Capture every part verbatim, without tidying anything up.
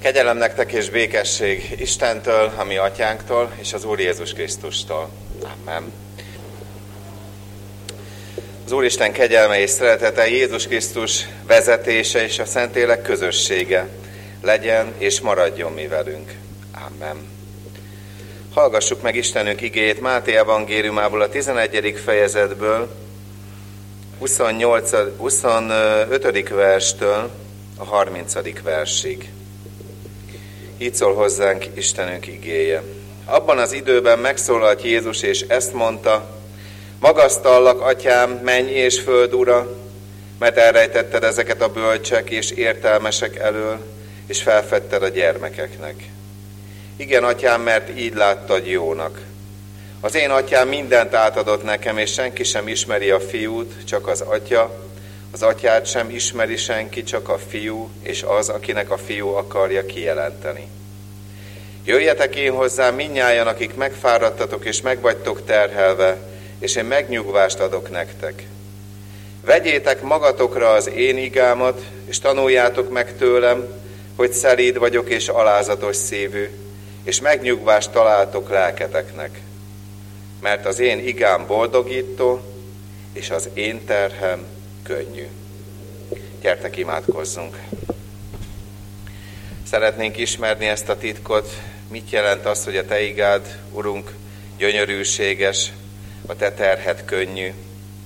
Kegyelem nektek és békesség Istentől, a mi atyánktól, és az Úr Jézus Krisztustól. Amen. Az Úristen kegyelme és szeretete, Jézus Krisztus vezetése és a Szentlélek közössége legyen és maradjon mi velünk. Amen. Hallgassuk meg Istenünk igéjét Máté evangéliumából a tizenegyedik fejezetből, huszonötödik verstől a harmincadik versig. Így szól hozzánk Istenünk igéje. Abban az időben megszólalt Jézus, és ezt mondta: magasztallak, atyám, menny és föld ura, mert elrejtetted ezeket a bölcsek és értelmesek elől, és felfedted a gyermekeknek. Igen, atyám, mert így láttad jónak. Az én atyám mindent átadott nekem, és senki sem ismeri a fiút, csak az atya. Az atyát sem ismeri senki, csak a fiú, és az, akinek a fiú akarja kijelenteni. Jöjjetek én hozzám mindnyájan, akik megfáradtatok és megvagytok terhelve, és én megnyugvást adok nektek. Vegyétek magatokra az én igámat, és tanuljátok meg tőlem, hogy szelíd vagyok és alázatos szívű, és megnyugvást találtok lelketeknek. Mert az én igám boldogító, és az én terhem könnyű. Gyertek, imádkozzunk! Szeretnénk ismerni ezt a titkot, mit jelent az, hogy a Te igád, Urunk, gyönyörűséges, a Te terhed könnyű.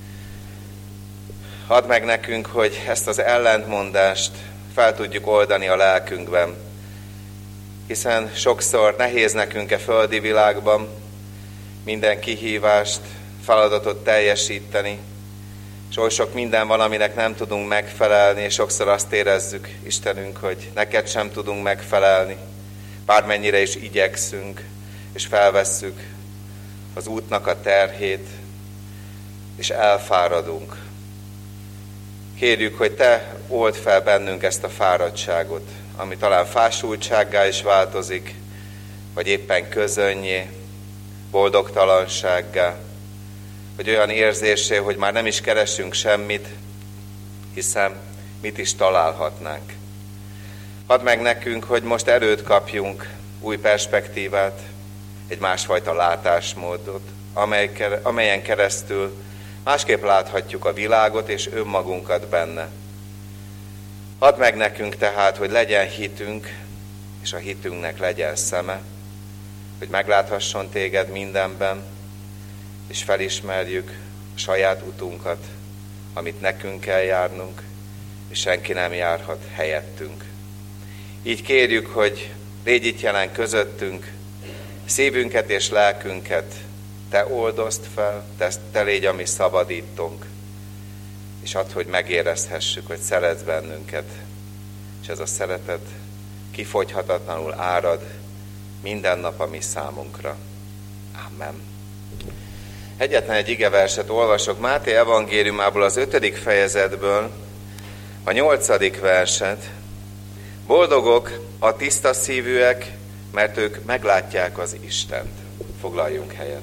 Add meg nekünk, hogy ezt az ellentmondást fel tudjuk oldani a lelkünkben, hiszen sokszor nehéz nekünk e földi világban minden kihívást, feladatot teljesíteni, és oly sok minden van, aminek nem tudunk megfelelni, és sokszor azt érezzük, Istenünk, hogy neked sem tudunk megfelelni, bármennyire is igyekszünk, és felvesszük az útnak a terhét, és elfáradunk. Kérjük, hogy Te old fel bennünk ezt a fáradtságot, ami talán fásultsággá is változik, vagy éppen közönnyé, boldogtalansággá, vagy olyan érzésé, hogy már nem is keresünk semmit, hiszen mit is találhatnánk. Add meg nekünk, hogy most erőt kapjunk, új perspektívát, egy másfajta látásmódot, amelyen keresztül másképp láthatjuk a világot és önmagunkat benne. Add meg nekünk tehát, hogy legyen hitünk, és a hitünknek legyen szeme, hogy megláthasson Téged mindenben, és felismerjük a saját utunkat, amit nekünk kell járnunk, és senki nem járhat helyettünk. Így kérjük, hogy légy itt jelen közöttünk, szívünket és lelkünket Te oldozd fel, te, te légy a mi szabadítónk, és add, hogy megérezhessük, hogy szeretsz bennünket, és ez a szeretet kifogyhatatlanul árad minden nap a mi számunkra. Amen. Egyetlen egy igeverset olvasok Máté evangéliumából az ötödik fejezetből, a nyolcadik verset. Boldogok a tiszta szívűek, mert ők meglátják az Istent. Foglaljunk helyet.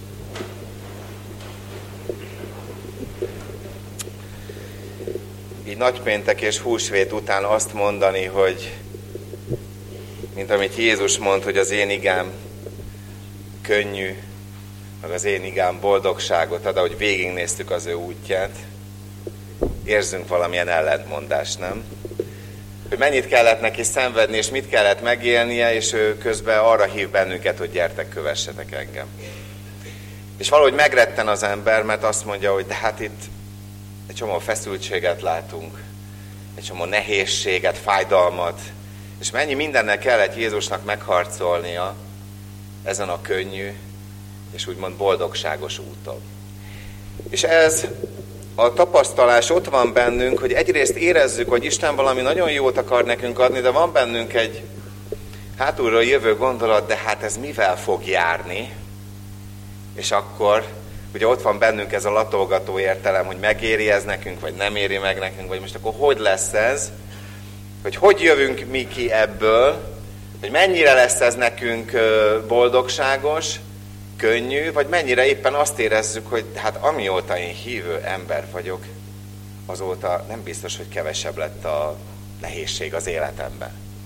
Így nagypéntek és húsvét után azt mondani, hogy mint amit Jézus mond, hogy az én igám könnyű, meg az én igám boldogságot ad, ahogy végignéztük az ő útját, érzünk valamilyen ellentmondást, nem? Hogy mennyit kellett neki szenvedni, és mit kellett megélnie, és ő közben arra hív bennünket, hogy gyertek, kövessetek engem. És valahogy megretten az ember, mert azt mondja, hogy de hát itt egy csomó feszültséget látunk, egy csomó nehézséget, fájdalmat, és mennyi mindennel kellett Jézusnak megharcolnia ezen a könnyű, és úgymond boldogságos úton. És ez a tapasztalás ott van bennünk, hogy egyrészt érezzük, hogy Isten valami nagyon jót akar nekünk adni, de van bennünk egy hátulról jövő gondolat, de hát ez mivel fog járni? És akkor ugye ott van bennünk ez a latolgató értelem, hogy megéri ez nekünk, vagy nem éri meg nekünk, vagy most akkor hogy lesz ez? Hogy hogy jövünk mi ki ebből? Hogy mennyire lesz ez nekünk boldogságos, könnyű, vagy mennyire éppen azt érezzük, hogy hát amióta én hívő ember vagyok, azóta nem biztos, hogy kevesebb lett a nehézség az életemben.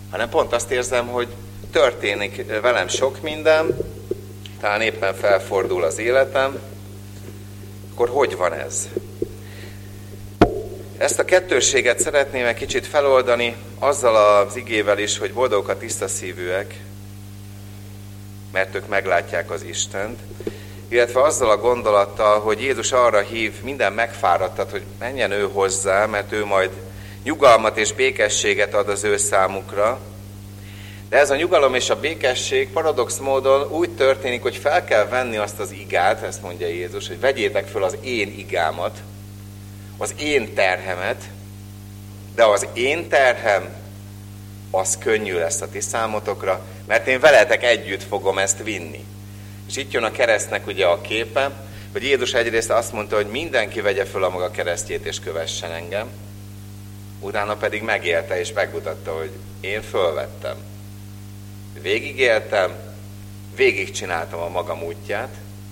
hanem pont azt érzem, hogy történik velem sok minden, talán éppen felfordul az életem, akkor hogy van ez? Ezt a kettősséget szeretném egy kicsit feloldani azzal az igével is, hogy boldogok a tisztaszívűek, mert ők meglátják az Istent, illetve azzal a gondolattal, hogy Jézus arra hív minden megfáradtat, hogy menjen ő hozzá, mert ő majd nyugalmat és békességet ad az ő számukra. De ez a nyugalom és a békesség paradox módon úgy történik, hogy fel kell venni azt az igát, ezt mondja Jézus, hogy vegyétek föl az én igámat, az én terhemet, de az én terhem, az könnyű lesz a ti számotokra, mert én veletek együtt fogom ezt vinni. És itt jön a keresztnek ugye a képe, hogy Jézus egyrészt azt mondta, hogy mindenki vegye föl a maga keresztjét és kövessen engem, utána pedig megélte és megmutatta, hogy én fölvettem. Végigéltem, végigcsináltam a magam útját.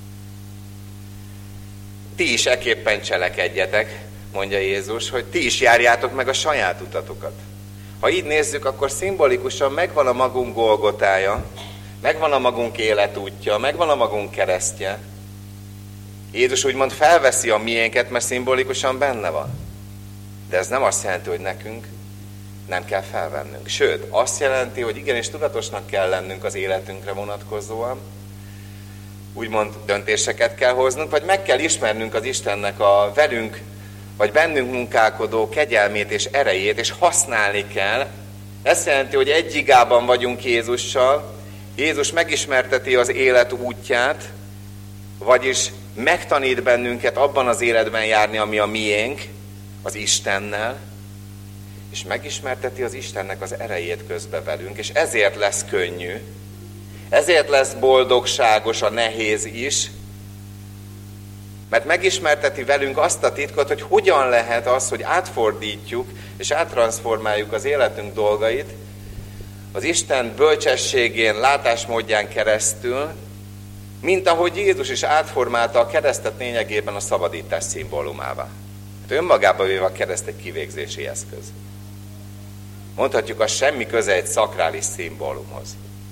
Ti is ekképpen cselekedjetek, mondja Jézus, hogy ti is járjátok meg a saját utatokat. Ha így nézzük, akkor szimbolikusan megvan a magunk Golgotája, megvan a magunk életútja, megvan a magunk keresztje. Jézus úgymond felveszi a miénket, mert szimbolikusan benne van. De ez nem azt jelenti, hogy nekünk nem kell felvennünk. Sőt, azt jelenti, hogy igenis tudatosnak kell lennünk az életünkre vonatkozóan, úgymond döntéseket kell hoznunk, vagy meg kell ismernünk az Istennek a velünk, vagy bennünk munkálkodó kegyelmét és erejét, és használni kell. Ez jelenti, hogy egy igában vagyunk Jézussal, Jézus megismerteti az élet útját, vagyis megtanít bennünket abban az életben járni, ami a miénk, az Istennel, és megismerteti az Istennek az erejét közbe velünk, és ezért lesz könnyű, ezért lesz boldogságos a nehéz is, mert megismerteti velünk azt a titkot, hogy hogyan lehet az, hogy átfordítjuk és áttranszformáljuk az életünk dolgait, az Isten bölcsességén, látásmódján keresztül, mint ahogy Jézus is átformálta a keresztet lényegében a szabadítás szimbólumává. Hát önmagában véve a kereszt egy kivégzési eszköz. Mondhatjuk, az semmi köze egy szakrális szimbólumhoz.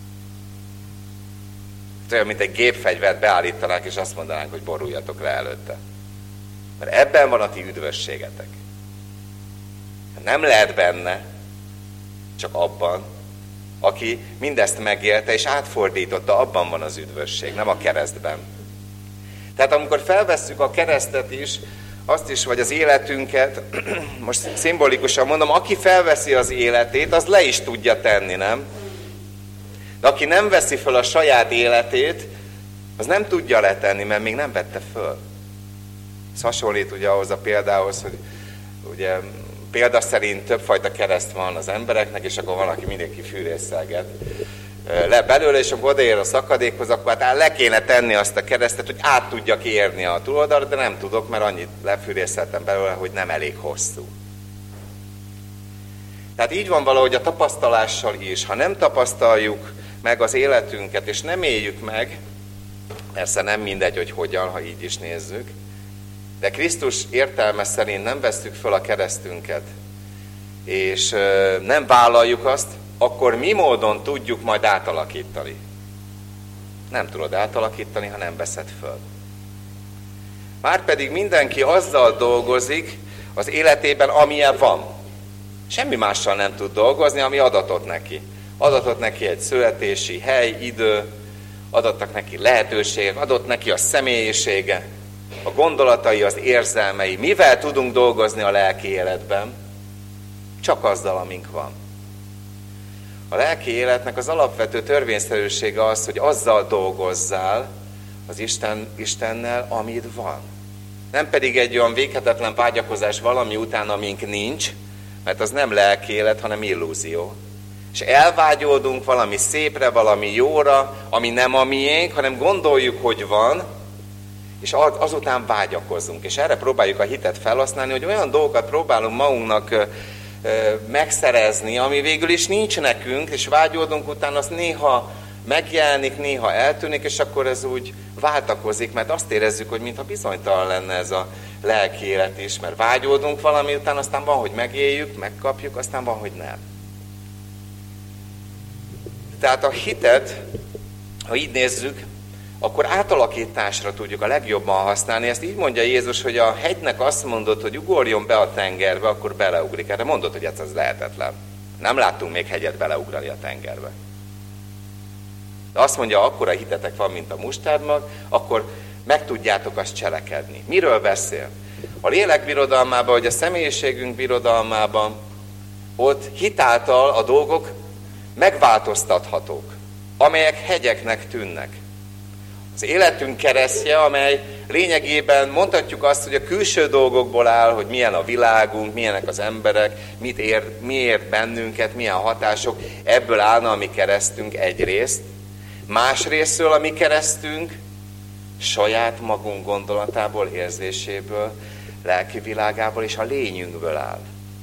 Olyan, mint egy gépfegyvert beállítanánk, és azt mondanánk, hogy boruljatok le előtte. Mert ebben van a ti üdvösségetek. Nem lehet benne, csak abban, aki mindezt megélte és átfordította, abban van az üdvösség, nem a keresztben. Tehát amikor felvesszük a keresztet is, azt is, vagy az életünket, most szimbolikusan mondom, aki felveszi az életét, az le is tudja tenni, nem? De aki nem veszi föl a saját életét, az nem tudja letenni, mert még nem vette föl. Ez hasonlít ugye ahhoz a példához, hogy ugye példa szerint többfajta kereszt van az embereknek, és akkor van, aki mindenki fűrészelget le belőle, és amikor odaér a szakadékhoz, akkor hát le kéne tenni azt a keresztet, hogy át tudjak érni a túloldalra, de nem tudok, mert annyit lefűrészeltem belőle, hogy nem elég hosszú. Tehát így van valahogy a tapasztalással is. Ha nem tapasztaljuk meg az életünket, és nem éljük meg, persze nem mindegy, hogy hogyan, ha így is nézzük, de Krisztus értelme szerint nem vesszük föl a keresztünket, és nem vállaljuk azt, akkor mi módon tudjuk majd átalakítani? Nem tudod átalakítani, ha nem veszed föl. Márpedig mindenki azzal dolgozik az életében, amilyen van. Semmi mással nem tud dolgozni, ami adatot neki. Adatot neki egy születési hely, idő, adattak neki lehetőségek, adott neki a személyisége, a gondolatai, az érzelmei. Mivel tudunk dolgozni a lelki életben? Csak azzal, amink van. A lelki életnek az alapvető törvényszerűsége az, hogy azzal dolgozzál az Isten, Istennel, amit van. Nem pedig egy olyan véghetetlen vágyakozás valami után, amink nincs, mert az nem lelki élet, hanem illúzió. És elvágyódunk valami szépre, valami jóra, ami nem a miénk, hanem gondoljuk, hogy van, és azután vágyakozunk. És erre próbáljuk a hitet felhasználni, hogy olyan dolgokat próbálunk magunknak megszerezni, ami végül is nincs nekünk, és vágyódunk utána, az néha megjelenik, néha eltűnik, és akkor ez úgy váltakozik, mert azt érezzük, hogy mintha bizonytalan lenne ez a lelki élet is, mert vágyódunk valami után, aztán van, hogy megéljük, megkapjuk, aztán van, hogy nem. Tehát a hitet, ha így nézzük, akkor átalakításra tudjuk a legjobban használni. Ezt így mondja Jézus, hogy a hegynek azt mondod, hogy ugorjon be a tengerbe, akkor beleugrik. Erre mondod, hogy ez az lehetetlen. Nem láttunk még hegyet beleugrani a tengerbe. De azt mondja, akkora hitetek van, mint a mustárdmag, akkor meg tudjátok azt cselekedni. Miről beszél? A lélek birodalmában, vagy a személyiségünk birodalmában, ott hitáltal a dolgok megváltoztathatók, amelyek hegyeknek tűnnek. Az életünk keresztje, amely lényegében mondhatjuk azt, hogy a külső dolgokból áll, hogy milyen a világunk, milyenek az emberek, mit ér, mi ért bennünket, milyen hatások, ebből állna a mi keresztünk egyrészt. Másrésztről a mi keresztünk saját magunk gondolatából, érzéséből, lelki világából és a lényünkből áll.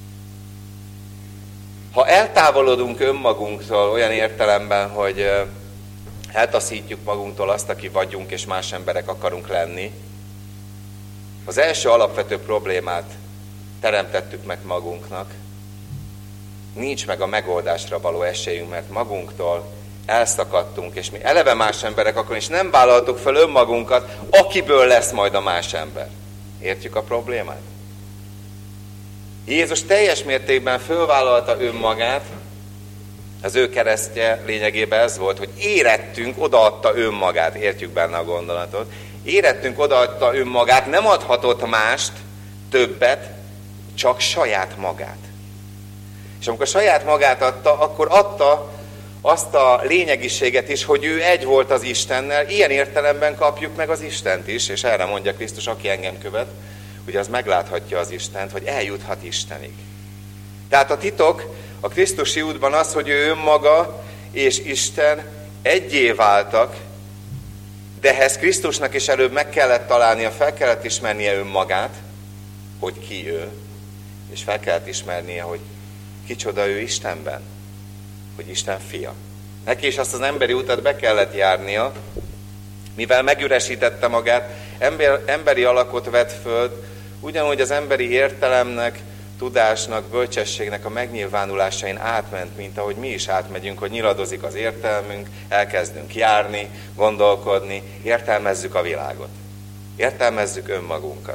Ha eltávolodunk önmagunktól olyan értelemben, hogy eltaszítjuk magunktól azt, aki vagyunk, és más emberek akarunk lenni, az első alapvető problémát teremtettük meg magunknak. Nincs meg a megoldásra való esélyünk, mert magunktól elszakadtunk, és mi eleve más emberek akarunk, és nem vállaltuk fel önmagunkat, akiből lesz majd a más ember. Értjük a problémát? Jézus teljes mértékben fölvállalta önmagát, az ő keresztje lényegében ez volt, hogy érettünk, odaadta önmagát, értjük benne a gondolatot, érettünk odaadta önmagát, nem adhatott mást, többet, csak saját magát. És amikor saját magát adta, akkor adta azt a lényegiséget is, hogy ő egy volt az Istennel, ilyen értelemben kapjuk meg az Istent is, és erre mondja Krisztus, aki engem követ, hogy az megláthatja az Istent, hogy eljuthat Istenig. Tehát a titok a Krisztusi útban az, hogy ő önmaga és Isten egyé váltak, de ehhez Krisztusnak is előbb meg kellett találnia, fel kellett ismernie önmagát, hogy ki ő, és fel kellett ismernie, hogy kicsoda ő Istenben, hogy Isten fia. Neki is azt az emberi utat be kellett járnia, mivel megüresítette magát, ember, emberi alakot vett föl, ugyanúgy az emberi értelemnek, tudásnak, bölcsességnek a megnyilvánulásain átment, mint ahogy mi is átmegyünk, hogy nyiladozik az értelmünk, elkezdünk járni, gondolkodni, értelmezzük a világot. Értelmezzük önmagunkat.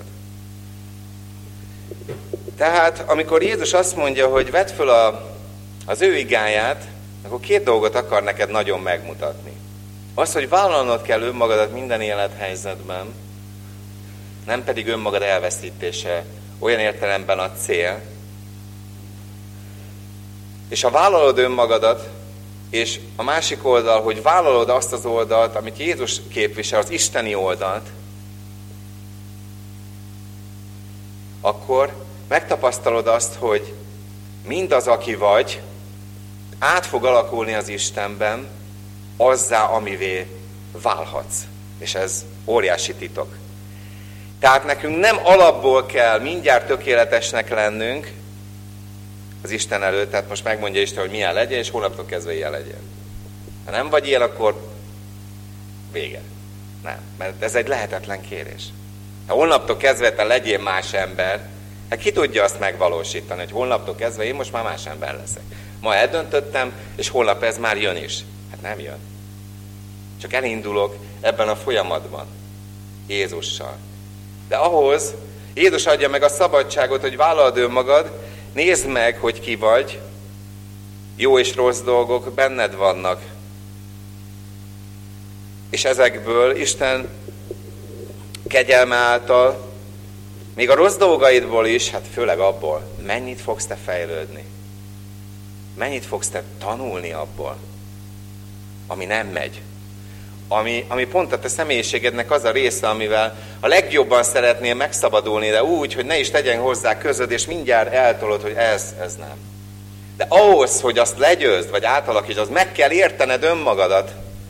Tehát, amikor Jézus azt mondja, hogy vedd föl a, az ő igáját, akkor két dolgot akar neked nagyon megmutatni. Az, hogy vállalnod kell önmagadat minden élethelyzetben, nem pedig önmagad elveszítése, olyan értelemben a cél. És ha vállalod önmagadat, és a másik oldal, hogy vállalod azt az oldalt, amit Jézus képvisel, az isteni oldalt, akkor megtapasztalod azt, hogy mindaz, aki vagy, át fog alakulni az Istenben azzá, amivé válhatsz. És ez óriási titok. Tehát nekünk nem alapból kell mindjárt tökéletesnek lennünk az Isten előtt, tehát most megmondja Isten, hogy milyen legyen, és holnaptól kezdve ilyen legyen. Ha nem vagy ilyen, akkor vége. Nem, mert ez egy lehetetlen kérés. Ha holnaptól kezdve te legyél más ember, hát ki tudja azt megvalósítani, hogy holnaptól kezdve én most már más ember leszek. Ma eldöntöttem, és holnap ez már jön is. Hát nem jön. Csak elindulok ebben a folyamatban Jézussal. De ahhoz Jézus adja meg a szabadságot, hogy vállald önmagad, nézd meg, hogy ki vagy, jó és rossz dolgok benned vannak. És ezekből Isten kegyelme által, még a rossz dolgaidból is, hát főleg abból, mennyit fogsz te fejlődni? Mennyit fogsz te tanulni abból, ami nem megy? Ami, ami pont a te személyiségednek az a része, amivel a legjobban szeretnél megszabadulni, de úgy, hogy ne is tegyen hozzá közöd, és mindjárt eltolod, hogy ez, ez nem. De ahhoz, hogy azt legyőzd, vagy átalakítsd, az meg kell értened önmagadat.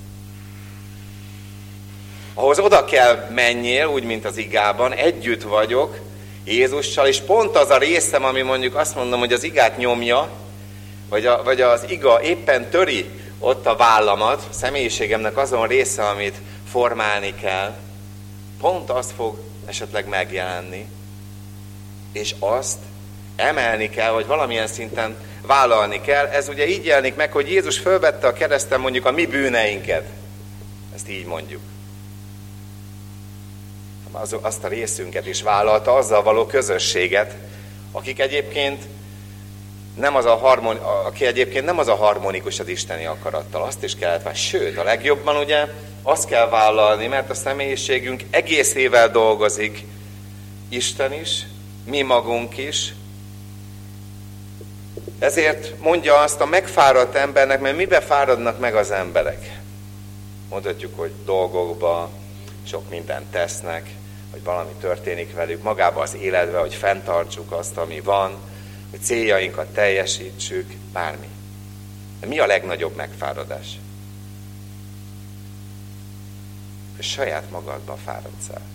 Ahhoz oda kell menjél, úgy, mint az igában, együtt vagyok Jézussal, és pont az a részem, ami mondjuk azt mondom, hogy az igát nyomja, vagy, a, vagy az iga éppen töri ott a vállamat, a személyiségemnek azon része, amit formálni kell, pont azt fog esetleg megjelenni, és azt emelni kell, vagy valamilyen szinten vállalni kell. Ez ugye így jelenik meg, hogy Jézus fölvette a kereszten mondjuk a mi bűneinket. Ezt így mondjuk. Azt a részünket is vállalta, azzal való közösséget, akik egyébként nem az a harmoni, aki egyébként nem az a harmonikus az isteni akarattal. Azt is kellett vállalni. Sőt, a legjobban ugye azt kell vállalni, mert a személyiségünk egészével dolgozik Isten is, mi magunk is. Ezért mondja azt a megfáradt embernek, mert mibe fáradnak meg az emberek? Mondhatjuk, hogy dolgokba sok mindent tesznek, hogy valami történik velük, magába az életbe, hogy fenntartsuk azt, ami van, hogy céljainkat teljesítsük, bármi. De mi a legnagyobb megfáradás? Hogy saját magadba fáradsz el.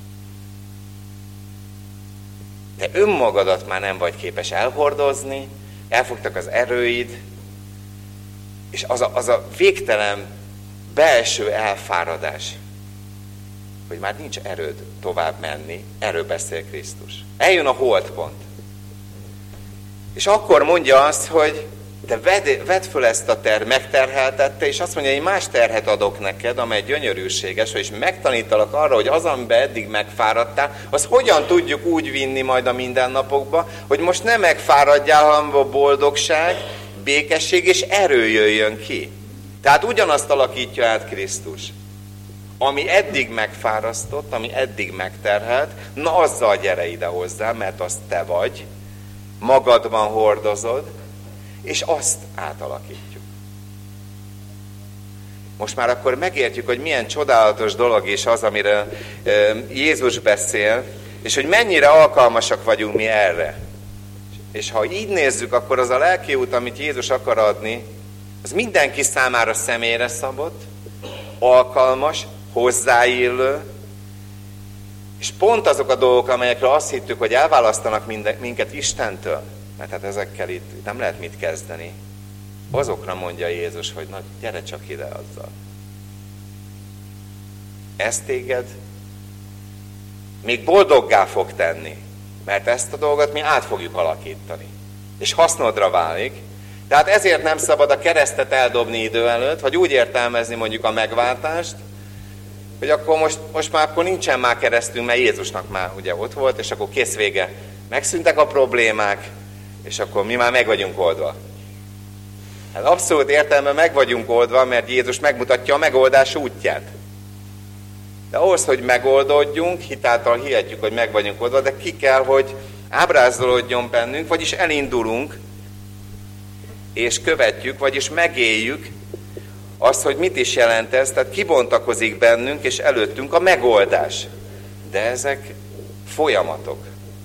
Te önmagadat már nem vagy képes elhordozni, elfogtak az erőid, és az a, az a végtelen belső elfáradás, hogy már nincs erőd tovább menni, erről beszél Krisztus. Eljön a holdpont. És akkor mondja azt, hogy te vedd, vedd föl ezt a terhet, megterheltette, és azt mondja, hogy más terhet adok neked, amely gyönyörűséges, és megtanítalak arra, hogy az, amiben eddig megfáradtál, az hogyan tudjuk úgy vinni majd a mindennapokba, hogy most nem megfáradjál, hanem a boldogság, békesség és erő jöjjön ki. Tehát ugyanazt alakítja át Krisztus. Ami eddig megfárasztott, ami eddig megterhelt, na azzal gyere ide hozzá, mert azt te vagy, magadban hordozod, és azt átalakítjuk. Most már akkor megértjük, hogy milyen csodálatos dolog is az, amire Jézus beszél, és hogy mennyire alkalmasak vagyunk mi erre. És ha így nézzük, akkor az a lelki út, amit Jézus akar adni, az mindenki számára személyre szabott, alkalmas, hozzáillő, és pont azok a dolgok, amelyekről azt hittük, hogy elválasztanak minden, minket Istentől, mert hát ezekkel itt nem lehet mit kezdeni, azokra mondja Jézus, hogy na, gyere csak ide azzal. Ez téged még boldoggá fog tenni, mert ezt a dolgot mi át fogjuk alakítani, és hasznodra válik. Tehát ezért nem szabad a keresztet eldobni idő előtt, vagy úgy értelmezni mondjuk a megváltást, hogy akkor most, most már akkor nincsen már keresztünk, mert Jézusnak már ugye ott volt, és akkor kész vége. Megszűntek a problémák, és akkor mi már meg vagyunk oldva. Hát abszolút értelemben meg vagyunk oldva, mert Jézus megmutatja a megoldás útját. De ahhoz, hogy megoldódjunk, hitáltal hihetjük, hogy meg vagyunk oldva, de ki kell, hogy ábrázolódjon bennünk, vagyis elindulunk, és követjük, vagyis megéljük azt, hogy mit is jelent ez, tehát kibontakozik bennünk, és előttünk a megoldás. De ezek folyamatok.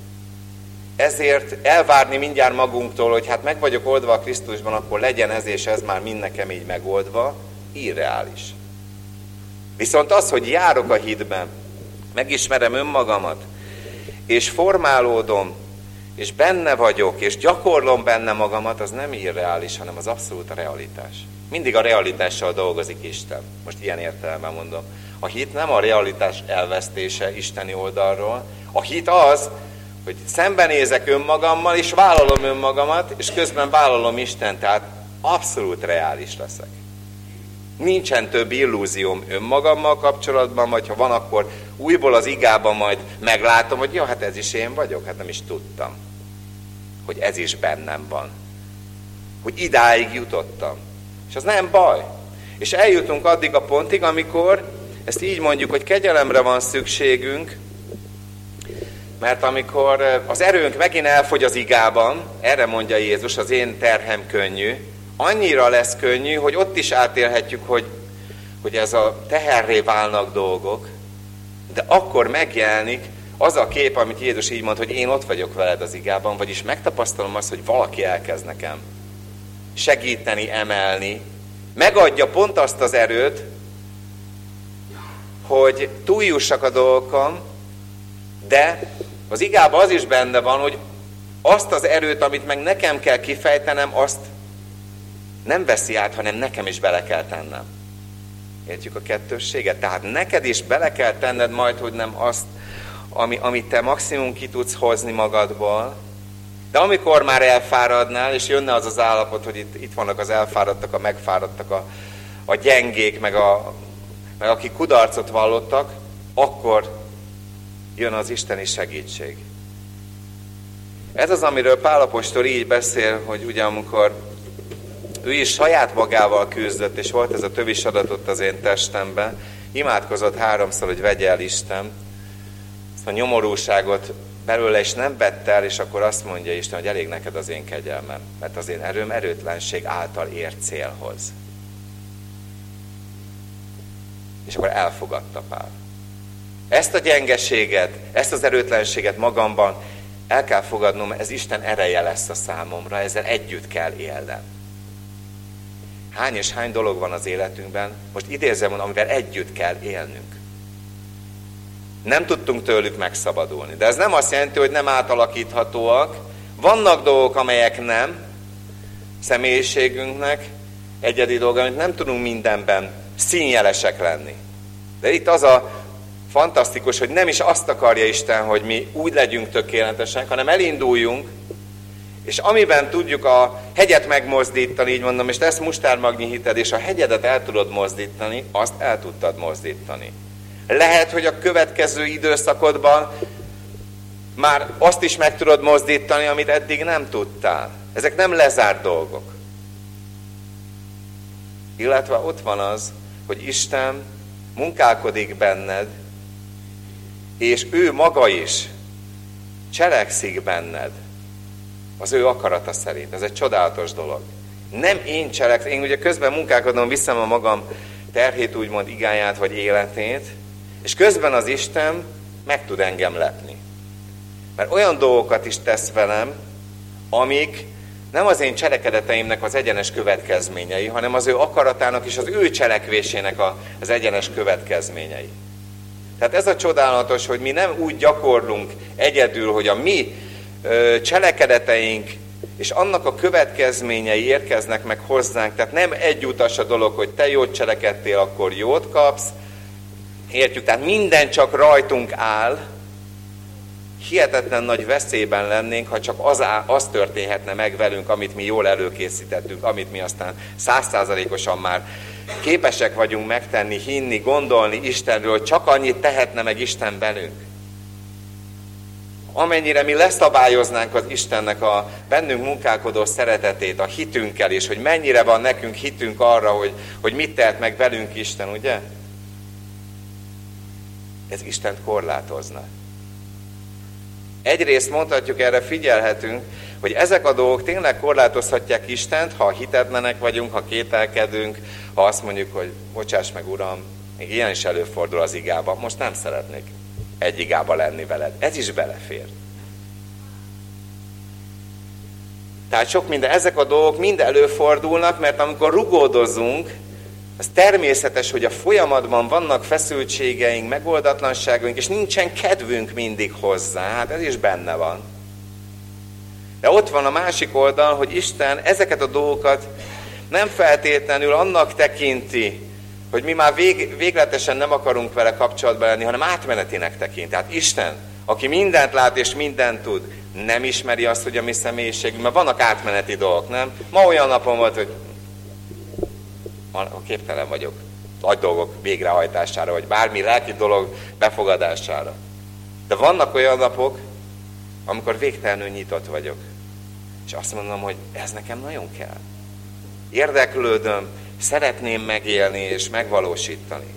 Ezért elvárni mindjárt magunktól, hogy hát meg vagyok oldva a Krisztusban, akkor legyen ez és ez már mind nekem így megoldva, irreális. Viszont az, hogy járok a hitben, megismerem önmagamat, és formálódom, és benne vagyok, és gyakorlom benne magamat, az nem irreális, hanem az abszolút a realitás. Mindig a realitással dolgozik Isten. Most ilyen értelemben mondom. A hit nem a realitás elvesztése isteni oldalról. A hit az, hogy szembenézek önmagammal, és vállalom önmagamat, és közben vállalom Istent, tehát abszolút reális leszek. Nincsen több illúzióm önmagammal kapcsolatban, vagy ha van, akkor újból az igában majd meglátom, hogy ja, hát ez is én vagyok, hát nem is tudtam, hogy ez is bennem van. Hogy idáig jutottam. És az nem baj. És eljutunk addig a pontig, amikor ezt így mondjuk, hogy kegyelemre van szükségünk, mert amikor az erőnk megint elfogy az igában, erre mondja Jézus, az én terhem könnyű, annyira lesz könnyű, hogy ott is átélhetjük, hogy, hogy ez a teherré válnak dolgok, de akkor megjelenik az a kép, amit Jézus így mond, hogy én ott vagyok veled az igában, vagyis megtapasztalom azt, hogy valaki elkezd nekem segíteni, emelni, megadja pont azt az erőt, hogy túljussak a dolgokon, de az igában az is benne van, hogy azt az erőt, amit meg nekem kell kifejtenem, azt nem veszi át, hanem nekem is bele kell tennem. Értjük a kettősséget? Tehát neked is bele kell tenned majd, hogy nem azt, ami, amit te maximum ki tudsz hozni magadból, De amikor már elfáradnál, és jönne az az állapot, hogy itt, itt vannak az elfáradtak, a megfáradtak, a, a gyengék, meg, a, meg akik kudarcot vallottak, akkor jön az isteni segítség. Ez az, amiről Pál apostol így beszél, hogy ugye amikor ő is saját magával küzdött, és volt ez a tövis adatot az én testemben, imádkozott háromszor, hogy vegye el Isten, ezt a nyomorúságot belőle is nem vett el, és akkor azt mondja Isten, hogy elég neked az én kegyelmem, mert az én erőm erőtlenség által ér célhoz. És akkor elfogadta Pál. Ezt a gyengeséget, ezt az erőtlenséget magamban el kell fogadnom, ez Isten ereje lesz a számomra, ezzel együtt kell élnem. Hány és hány dolog van az életünkben, most idézem, amivel együtt kell élnünk. Nem tudtunk tőlük megszabadulni. De ez nem azt jelenti, hogy nem átalakíthatóak. Vannak dolgok, amelyek nem személyiségünknek egyedi dolga, amit nem tudunk mindenben színjelesek lenni. De itt az a fantasztikus, hogy nem is azt akarja Isten, hogy mi úgy legyünk tökéletesek, hanem elinduljunk, és amiben tudjuk a hegyet megmozdítani, így mondom, és ezt mustármagnyi hited, és a hegyedet el tudod mozdítani, azt el tudtad mozdítani. Lehet, hogy a következő időszakodban már azt is meg tudod mozdítani, amit eddig nem tudtál. Ezek nem lezárt dolgok. Illetve ott van az, hogy Isten munkálkodik benned, és ő maga is cselekszik benned az ő akarata szerint. Ez egy csodálatos dolog. Nem én cselekszem, én ugye közben munkálkodom, viszem a magam terhét, úgymond igáját, vagy életét, és közben az Isten meg tud engem lepni. Mert olyan dolgokat is tesz velem, amik nem az én cselekedeteimnek az egyenes következményei, hanem az ő akaratának és az ő cselekvésének az egyenes következményei. Tehát ez a csodálatos, hogy mi nem úgy gyakorlunk egyedül, hogy a mi ö, cselekedeteink és annak a következményei érkeznek meg hozzánk. Tehát nem egyutas a dolog, hogy te jót cselekedtél, akkor jót kapsz. Értjük, tehát minden csak rajtunk áll. Hihetetlen nagy veszélyben lennénk, ha csak az, az történhetne meg velünk, amit mi jól előkészítettünk, amit mi aztán százszázalékosan már képesek vagyunk megtenni, hinni, gondolni Istenről, hogy csak annyit tehetne meg Isten velünk. Amennyire mi leszabályoznánk az Istennek a bennünk munkálkodó szeretetét, a hitünkkel, és hogy mennyire van nekünk hitünk arra, hogy, hogy mit tehet meg velünk Isten, ugye? Ez Istent korlátozna. Egyrészt mondhatjuk, erre figyelhetünk, hogy ezek a dolgok tényleg korlátozhatják Istent, ha hitetlenek vagyunk, ha kételkedünk, ha azt mondjuk, hogy bocsáss meg, Uram, még ilyen is előfordul az igában, most nem szeretnék egy igába lenni veled. Ez is belefér. Tehát sok minden, ezek a dolgok mind előfordulnak, mert amikor rugódozunk, az természetes, hogy a folyamatban vannak feszültségeink, megoldatlanságunk, és nincsen kedvünk mindig hozzá. Hát ez is benne van. De ott van a másik oldal, hogy Isten ezeket a dolgokat nem feltétlenül annak tekinti, hogy mi már vég, végletesen nem akarunk vele kapcsolatban lenni, hanem átmenetinek tekint. Tehát Isten, aki mindent lát és mindent tud, nem ismeri azt, hogy a mi személyiségünk, mert vannak átmeneti dolgok, nem? Ma olyan napon volt, hogy képtelen vagyok nagy dolgok végrehajtására, vagy bármi lelki dolog befogadására. De vannak olyan napok, amikor végtelenül nyitott vagyok. És azt mondom, hogy ez nekem nagyon kell. Érdeklődöm, szeretném megélni és megvalósítani.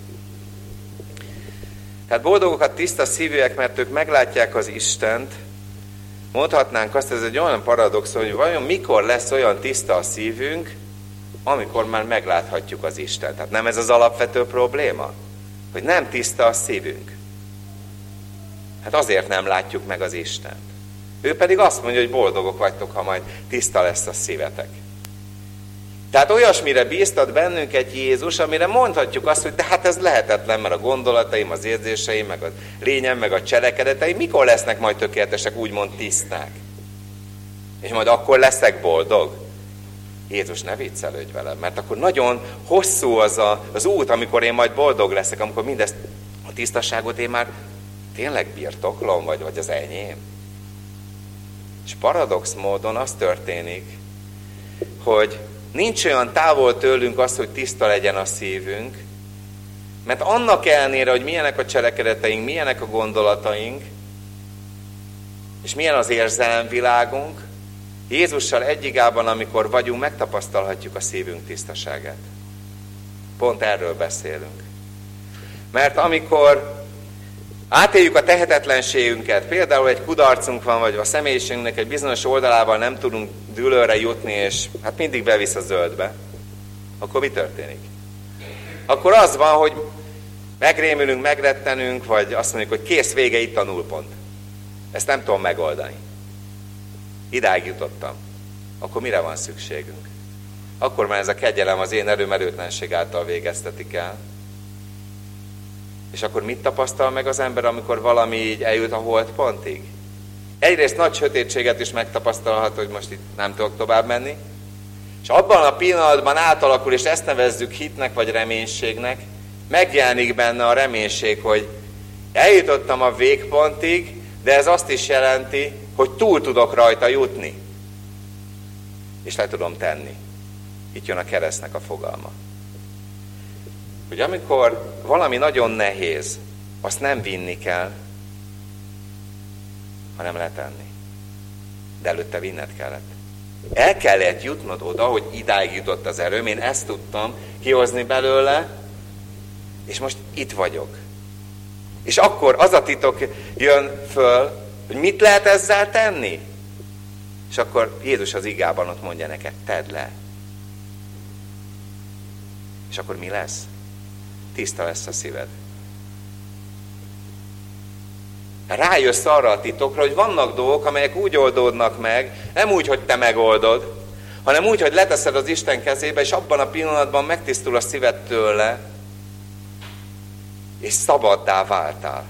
Tehát boldogok a tiszta szívűek, mert ők meglátják az Istent. Mondhatnánk azt, ez egy olyan paradox, hogy vajon mikor lesz olyan tiszta a szívünk, amikor már megláthatjuk az Istent. Tehát nem ez az alapvető probléma? Hogy nem tiszta a szívünk. Hát azért nem látjuk meg az Istent. Ő pedig azt mondja, hogy boldogok vagytok, ha majd tiszta lesz a szívetek. Tehát olyasmire bíztat bennünket Jézus, amire mondhatjuk azt, hogy de hát ez lehetetlen, mert a gondolataim, az érzéseim, meg a lényem, meg a cselekedeteim mikor lesznek majd tökéletesek, úgymond tiszták? És majd akkor leszek boldog? Jézus, ne viccelődj velem, mert akkor nagyon hosszú az a, az út, amikor én majd boldog leszek, amikor mindezt, a tisztaságot én már tényleg birtoklom, vagy, vagy az enyém. És paradox módon az történik, hogy nincs olyan távol tőlünk az, hogy tiszta legyen a szívünk, mert annak ellenére, hogy milyenek a cselekedeteink, milyenek a gondolataink, és milyen az érzelemvilágunk, Jézussal egyigában, amikor vagyunk, megtapasztalhatjuk a szívünk tisztaságát. Pont erről beszélünk. Mert amikor átéljük a tehetetlenségünket, például egy kudarcunk van, vagy a személyiségünknek egy bizonyos oldalával nem tudunk dűlőre jutni, és hát mindig bevisz a zöldbe, akkor mi történik? Akkor az van, hogy megrémülünk, megrettenünk, vagy azt mondjuk, hogy kész, vége, itt a nullpont. Ezt nem tudom megoldani. Idáig jutottam. Akkor mire van szükségünk? Akkor már ez a kegyelem az én erőm erőtlenség által végeztetik el. És akkor mit tapasztal meg az ember, amikor valami így eljut a holdpontig? Egyrészt nagy sötétséget is megtapasztalhat, hogy most itt nem tudok tovább menni. És abban a pillanatban átalakul, és ezt nevezzük hitnek vagy reménységnek, megjelenik benne a reménység, hogy eljutottam a végpontig, de ez azt is jelenti, hogy túl tudok rajta jutni. És le tudom tenni. Itt jön a keresztnek a fogalma. Hogy amikor valami nagyon nehéz, azt nem vinni kell, hanem letenni. De előtte vinned kellett. El kellett jutnod oda, hogy idáig jutott az erőm, én ezt tudtam kihozni belőle, és most itt vagyok. És akkor az a titok jön föl, hogy mit lehet ezzel tenni? És akkor Jézus az igában ott mondja neked, tedd le. És akkor mi lesz? Tiszta lesz a szíved. Rájössz arra a titokra, hogy vannak dolgok, amelyek úgy oldódnak meg, nem úgy, hogy te megoldod, hanem úgy, hogy leteszed az Isten kezébe, és abban a pillanatban megtisztul a szíved tőle, és szabaddá váltál.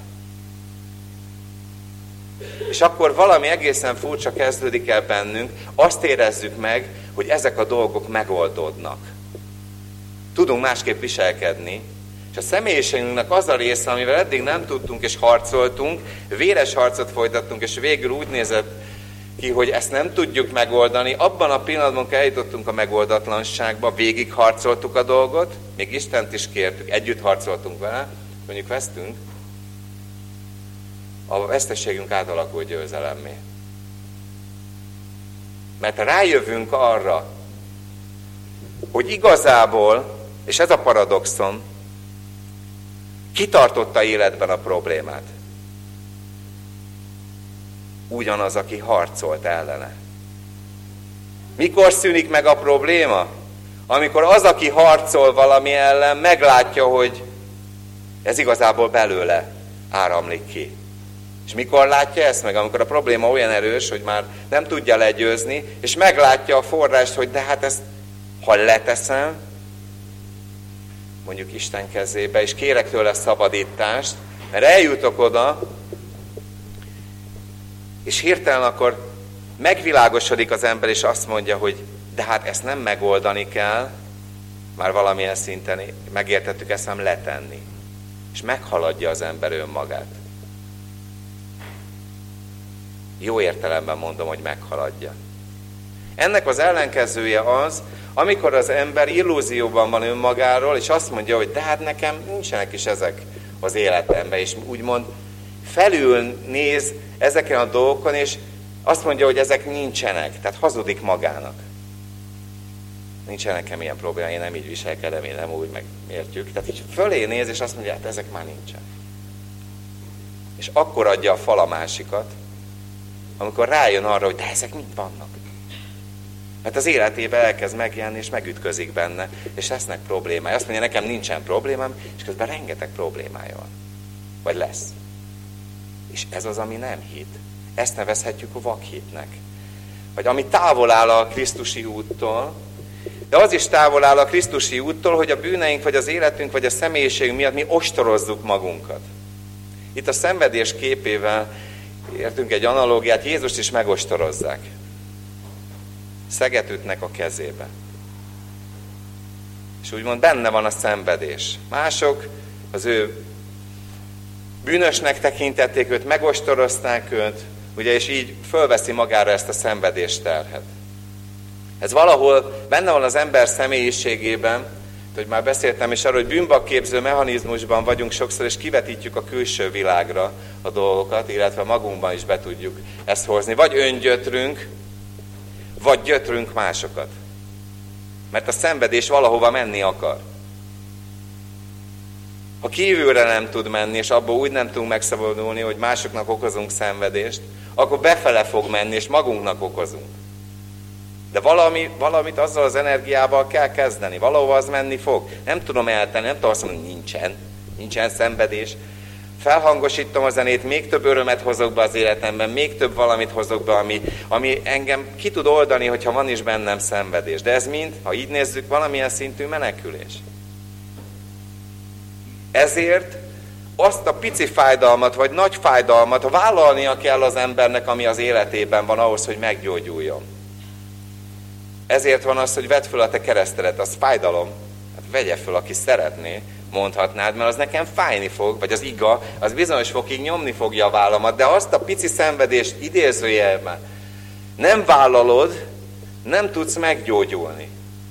És akkor valami egészen furcsa kezdődik el bennünk, azt érezzük meg, hogy ezek a dolgok megoldódnak. Tudunk másképp viselkedni, és a személyiségünknek az a része, amivel eddig nem tudtunk és harcoltunk, véres harcot folytattunk, és végül úgy nézett ki, hogy ezt nem tudjuk megoldani, abban a pillanatban eljutottunk a megoldatlanságba, végig harcoltuk a dolgot, még Istent is kértük, együtt harcoltunk vele, mondjuk vesztünk, a veszteségünk átalakul győzelemmé. Mert rájövünk arra, hogy igazából, és ez a paradoxon, kitartotta életben a problémát. Ugyanaz, aki harcolt ellene. Mikor szűnik meg a probléma? Amikor az, aki harcol valami ellen, meglátja, hogy ez igazából belőle áramlik ki. És mikor látja ezt meg? Amikor a probléma olyan erős, hogy már nem tudja legyőzni, és meglátja a forrást, hogy de hát ezt, ha leteszem, mondjuk Isten kezébe, és kérek tőle szabadítást, mert eljutok oda, és hirtelen akkor megvilágosodik az ember, és azt mondja, hogy de hát ezt nem megoldani kell, már valamilyen szinten megértettük ezt, nem letenni. És meghaladja az ember önmagát. Jó értelemben mondom, hogy meghaladja. Ennek az ellenkezője az, amikor az ember illúzióban van önmagáról, és azt mondja, hogy de hát nekem nincsenek is ezek az életemben, és úgymond felül néz ezeken a dolgokon, és azt mondja, hogy ezek nincsenek, tehát hazudik magának. Nincsen nekem ilyen probléma, én nem így viselkedem, én nem úgy, meg értjük. Tehát így fölé néz, és azt mondja, hát ezek már nincsen. És akkor adja a fal a másikat, amikor rájön arra, hogy de ezek mind vannak. Mert az életében elkezd megjelenni, és megütközik benne, és lesznek problémája. Azt mondja, nekem nincsen problémám, és közben rengeteg problémája van. Vagy lesz. És ez az, ami nem hit. Ezt nevezhetjük a vakhitnek. Vagy ami távol áll a Krisztusi úttól, de az is távol áll a Krisztusi úttól, hogy a bűneink, vagy az életünk, vagy a személyiségünk miatt mi ostorozzuk magunkat. Itt a szenvedés képével értünk egy analógiát, Jézust is megostorozzák. Szeget ütnek a kezébe. És úgymond benne van a szenvedés. Mások az ő bűnösnek tekintették őt, megostorozták őt, ugye, és így fölveszi magára ezt a szenvedésterhet. Ez valahol benne van az ember személyiségében, hogy már beszéltem is arról, hogy bűnbakképző mechanizmusban vagyunk sokszor, és kivetítjük a külső világra a dolgokat, illetve magunkban is be tudjuk ezt hozni. Vagy öngyötrünk, vagy gyötrünk másokat. Mert a szenvedés valahova menni akar. Ha kívülre nem tud menni, és abból úgy nem tudunk megszabadulni, hogy másoknak okozunk szenvedést, akkor befele fog menni, és magunknak okozunk. De valami, valamit azzal az energiával kell kezdeni, valahova az menni fog. Nem tudom eltenni, nem tudom azt mondani, hogy nincsen, nincsen szenvedés. Felhangosítom a zenét, még több örömet hozok be az életemben, még több valamit hozok be, ami, ami engem ki tud oldani, hogyha van is bennem szenvedés. De ez mind, ha így nézzük, valamilyen szintű menekülés. Ezért azt a pici fájdalmat, vagy nagy fájdalmat vállalnia kell az embernek, ami az életében van ahhoz, hogy meggyógyuljon. Ezért van az, hogy vedd föl a te keresztedet, az fájdalom. Hát vegye föl, aki szeretné, mondhatnád, mert az nekem fájni fog, vagy az iga, az bizonyos fokig nyomni fogja a vállamat, de azt a pici szenvedést idézőjelben nem vállalod, nem tudsz meggyógyulni.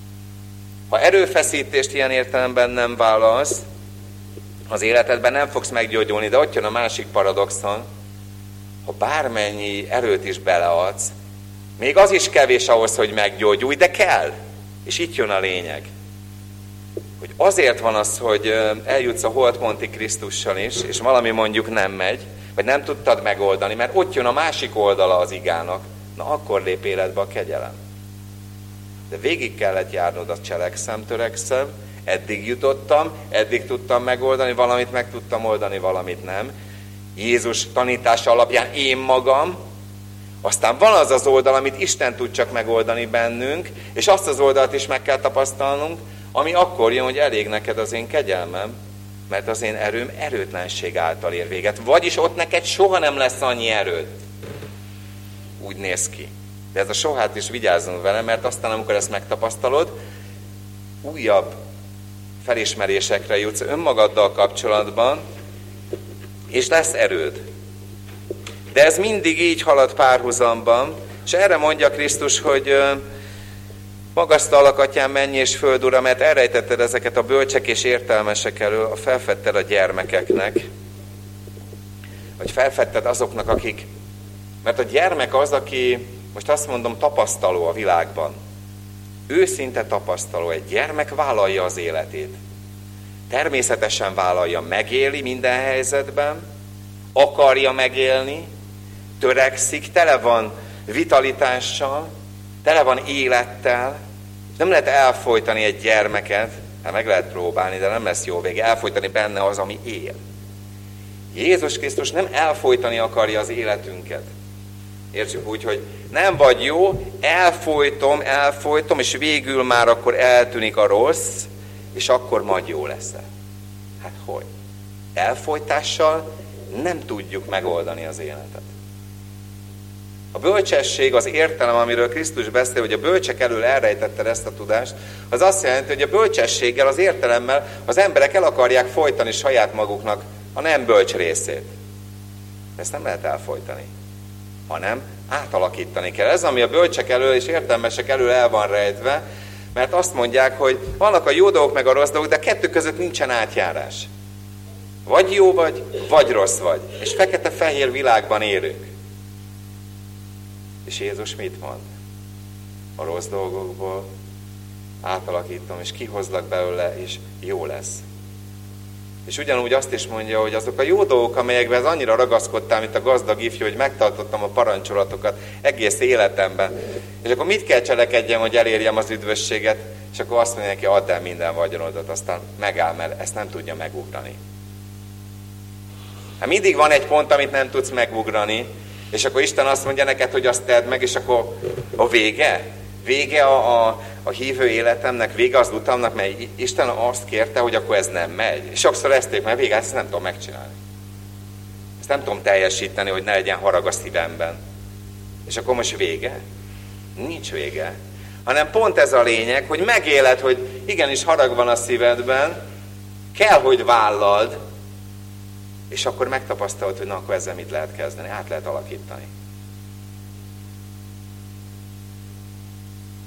Ha erőfeszítést ilyen értelemben nem vállalsz, az életedben nem fogsz meggyógyulni, de ott jön a másik paradoxon, ha bármennyi erőt is beleadsz, még az is kevés ahhoz, hogy meggyógyulj, de kell. És itt jön a lényeg. Hogy azért van az, hogy eljutsz a holdponti Krisztussal is, és valami mondjuk nem megy, vagy nem tudtad megoldani, mert ott jön a másik oldala az igának, na akkor lép életbe a kegyelem. De végig kellett járnod a cselekszem, törekszem, eddig jutottam, eddig tudtam megoldani, valamit meg tudtam oldani, valamit nem. Jézus tanítása alapján én magam, aztán van az az oldal, amit Isten tud csak megoldani bennünk, és azt az oldalt is meg kell tapasztalnunk, ami akkor jön, hogy elég neked az én kegyelmem, mert az én erőm erőtlenség által ér véget. Vagyis ott neked soha nem lesz annyi erőd. Úgy néz ki. De ez a sohát is vigyázzunk vele, mert aztán, amikor ezt megtapasztalod, újabb felismerésekre jutsz önmagaddal kapcsolatban, és lesz erőd. De ez mindig így halad párhuzamban, és erre mondja Krisztus, hogy magasztalak, atyám, menj és föld ura, mert elrejtetted ezeket a bölcsek és értelmesek elől, felfedted a gyermekeknek, vagy felfedted azoknak, akik, mert a gyermek az, aki, most azt mondom, tapasztaló a világban. Őszinte tapasztaló. Egy gyermek vállalja az életét. Természetesen vállalja, megéli minden helyzetben, akarja megélni, törekszik, tele van vitalitással, tele van élettel. Nem lehet elfojtani egy gyermeket, hát meg lehet próbálni, de nem lesz jó vége, elfojtani benne az, ami él. Jézus Krisztus nem elfojtani akarja az életünket. Értsük úgy, hogy nem vagy jó, elfojtom, elfojtom, és végül már akkor eltűnik a rossz, és akkor majd jó leszel. Hát hogy? Elfojtással nem tudjuk megoldani az életet. A bölcsesség, az értelem, amiről Krisztus beszél, hogy a bölcsek elől elrejtetted ezt a tudást, az azt jelenti, hogy a bölcsességgel, az értelemmel az emberek el akarják folytani saját maguknak a nem bölcs részét. Ezt nem lehet elfojtani, hanem átalakítani kell. Ez, ami a bölcsek elől és értelmesek elől el van rejtve, mert azt mondják, hogy vannak a jó dolgok meg a rossz dolgok, de kettő között nincsen átjárás. Vagy jó vagy, vagy rossz vagy. És fekete-fehér világban élünk. És Jézus mit mond? A rossz dolgokból átalakítom, és kihozlak belőle, és jó lesz. És ugyanúgy azt is mondja, hogy azok a jó dolgok, amelyekben annyira ragaszkodtál, mint a gazdag ifjú, hogy megtartottam a parancsolatokat egész életemben. És akkor mit kell cselekedjem, hogy elérjem az üdvösséget? És akkor azt mondja neki, add el minden vagyonodat, aztán megáll, mert ezt nem tudja megugrani. Hát mindig van egy pont, amit nem tudsz megugrani, és akkor Isten azt mondja neked, hogy azt tedd meg, és akkor a vége? Vége a, a, a hívő életemnek, vége az utamnak, mert Isten azt kérte, hogy akkor ez nem megy. És sokszor ezt mert vége, ezt nem tudom megcsinálni. Ezt nem tudom teljesíteni, hogy ne legyen harag a szívemben. És akkor most vége? Nincs vége. Hanem pont ez a lényeg, hogy megéled, hogy igenis harag van a szívedben, kell, hogy vállald, és akkor megtapasztalod, hogy na, akkor ezzel mit lehet kezdeni, át lehet alakítani.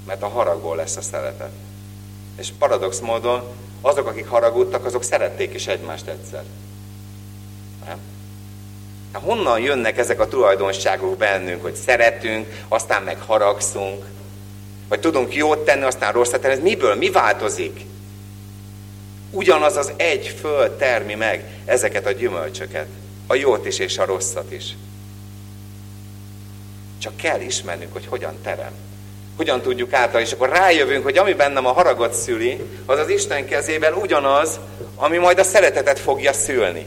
Mert a haragból lesz a szeretet. És paradox módon azok, akik haragudtak, azok szerették is egymást egyszer. Nem? Hát honnan jönnek ezek a tulajdonságok bennünk, hogy szeretünk, aztán meg haragszunk, vagy tudunk jót tenni, aztán rosszat tenni? Ez miből? Mi változik? Ugyanaz az egy föld termi meg ezeket a gyümölcsöket. A jót is és a rosszat is. Csak kell ismernünk, hogy hogyan terem. Hogyan tudjuk által, és akkor rájövünk, hogy ami bennem a haragot szüli, az az Isten kezében ugyanaz, ami majd a szeretetet fogja szülni.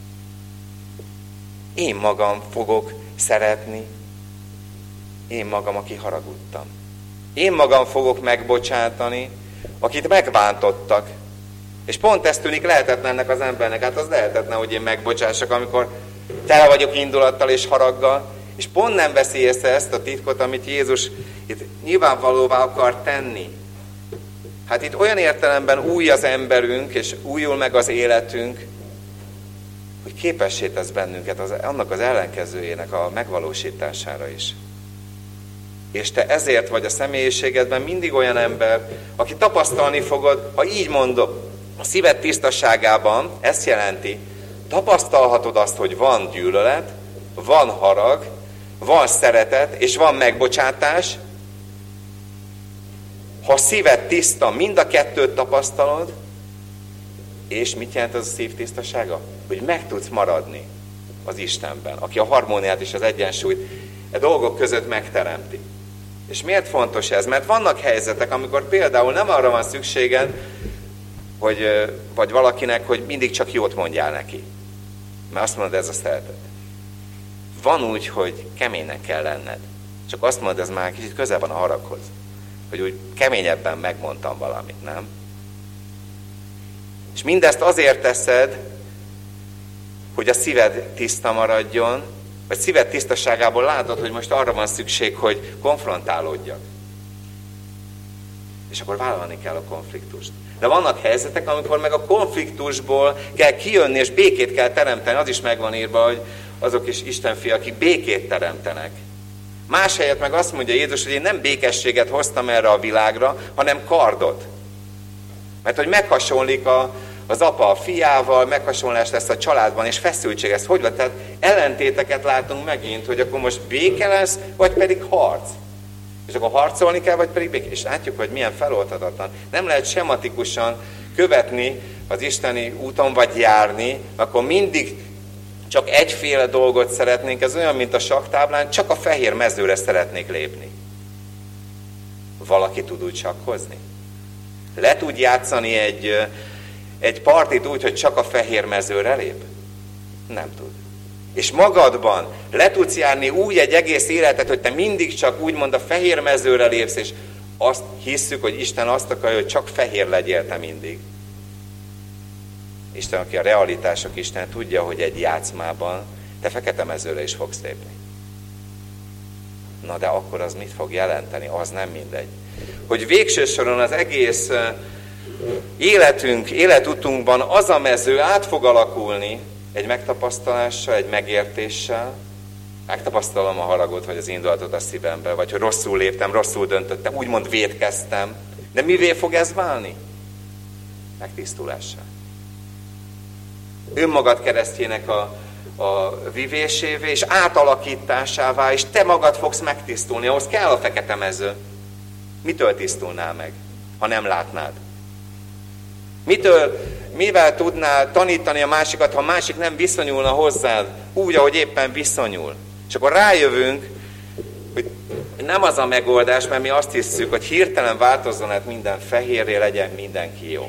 Én magam fogok szeretni. Én magam, aki haragudtam. Én magam fogok megbocsátani, akit megbántottak. És pont ez tűnik lehetetlennek az embernek. Hát az lehetetlen, hogy én megbocsássak, amikor tele vagyok indulattal és haraggal. És pont nem veszi észre ezt a titkot, amit Jézus itt nyilvánvalóvá akar tenni. Hát itt olyan értelemben új az emberünk, és újul meg az életünk, hogy képessé tesz bennünket az, annak az ellenkezőjének a megvalósítására is. És te ezért vagy a személyiségedben mindig olyan ember, aki tapasztalni fogod, ha így mondom, a szíved tisztaságában, ezt jelenti, tapasztalhatod azt, hogy van gyűlölet, van harag, van szeretet, és van megbocsátás. Ha a szíved tiszta, mind a kettőt tapasztalod, és mit jelent az a szív tisztasága? Hogy meg tudsz maradni az Istenben, aki a harmóniát és az egyensúlyt a dolgok között megteremti. És miért fontos ez? Mert vannak helyzetek, amikor például nem arra van szükséged, hogy, vagy valakinek, hogy mindig csak jót mondjál neki. Mert azt mondod, ez a szeretet. Van úgy, hogy keménynek kell lenned. Csak azt mondod, ez már kicsit közel van a haraghoz. Hogy úgy keményebben megmondtam valamit, nem? És mindezt azért teszed, hogy a szíved tiszta maradjon, vagy szíved tisztaságából látod, hogy most arra van szükség, hogy konfrontálódjak. És akkor vállalni kell a konfliktust. De vannak helyzetek, amikor meg a konfliktusból kell kijönni, és békét kell teremteni. Az is meg van írva, hogy azok is Isten fia, akik békét teremtenek. Más helyet meg azt mondja Jézus, hogy én nem békességet hoztam erre a világra, hanem kardot. Mert hogy meghasonlik a, az apa a fiával, meghasonlás lesz a családban, és feszültség. Ez hogy lett? Tehát ellentéteket látunk megint, hogy akkor most béke lesz, vagy pedig harc. És akkor harcolni kell, vagy pedig béke. És látjuk, hogy milyen feloldhatatlan. Nem lehet sematikusan követni az isteni úton, vagy járni, akkor mindig csak egyféle dolgot szeretnénk, ez olyan, mint a sakktáblán, csak a fehér mezőre szeretnék lépni. Valaki tud úgy sakkozni? Le tud játszani egy, egy partit úgy, hogy csak a fehér mezőre lép? Nem tud. És magadban le tudsz járni úgy egy egész életet, hogy te mindig csak úgymond a fehér mezőre lépsz, és azt hisszük, hogy Isten azt akarja, hogy csak fehér legyél te mindig. Isten, aki a realitások Isten, tudja, hogy egy játszmában te fekete mezőre is fogsz lépni. Na de akkor az mit fog jelenteni? Az nem mindegy. Hogy végső soron az egész életünk, életutunkban az a mező át fog alakulni egy megtapasztalással, egy megértéssel. Megtapasztalom a haragot, vagy az indulatot a szívembe, vagy hogy rosszul léptem, rosszul döntöttem, úgymond vétkeztem. De mivé fog ez válni? Megtisztulással. Önmagad keresztjének a, a vivésévé, és átalakításává, és te magad fogsz megtisztulni. Ahhoz kell a fekete mező. Mitől tisztulnál meg, ha nem látnád? Mitől, mivel tudnál tanítani a másikat, ha a másik nem viszonyulna hozzád úgy, ahogy éppen viszonyul? És akkor rájövünk, hogy nem az a megoldás, mert mi azt hiszük, hogy hirtelen változzon, hát minden fehérré legyen mindenki jó.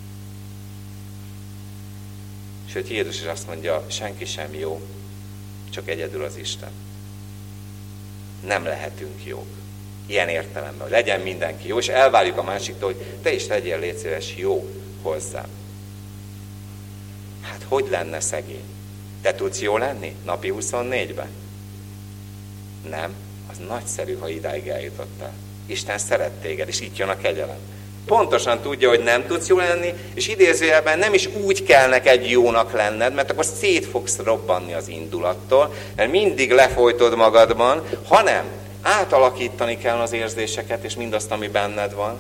Sőt, Jézus is azt mondja, senki sem jó, csak egyedül az Isten. Nem lehetünk jók. Ilyen értelemben, hogy legyen mindenki jó, és elvárjuk a másiktól, hogy te is legyél, légy szíves, jó hozzám. Hát hogy lenne szegény? Te tudsz jó lenni napi huszonnégyben? Nem, az nagyszerű, ha idáig eljutottál. Isten szeret téged, és itt jön a kegyelem. Pontosan tudja, hogy nem tudsz jó lenni, és idézőjelben nem is úgy kell neked jónak lenned, mert akkor szét fogsz robbanni az indulattól, mert mindig lefolytod magadban, hanem Átalakítani kell az érzéseket, és mindazt, ami benned van.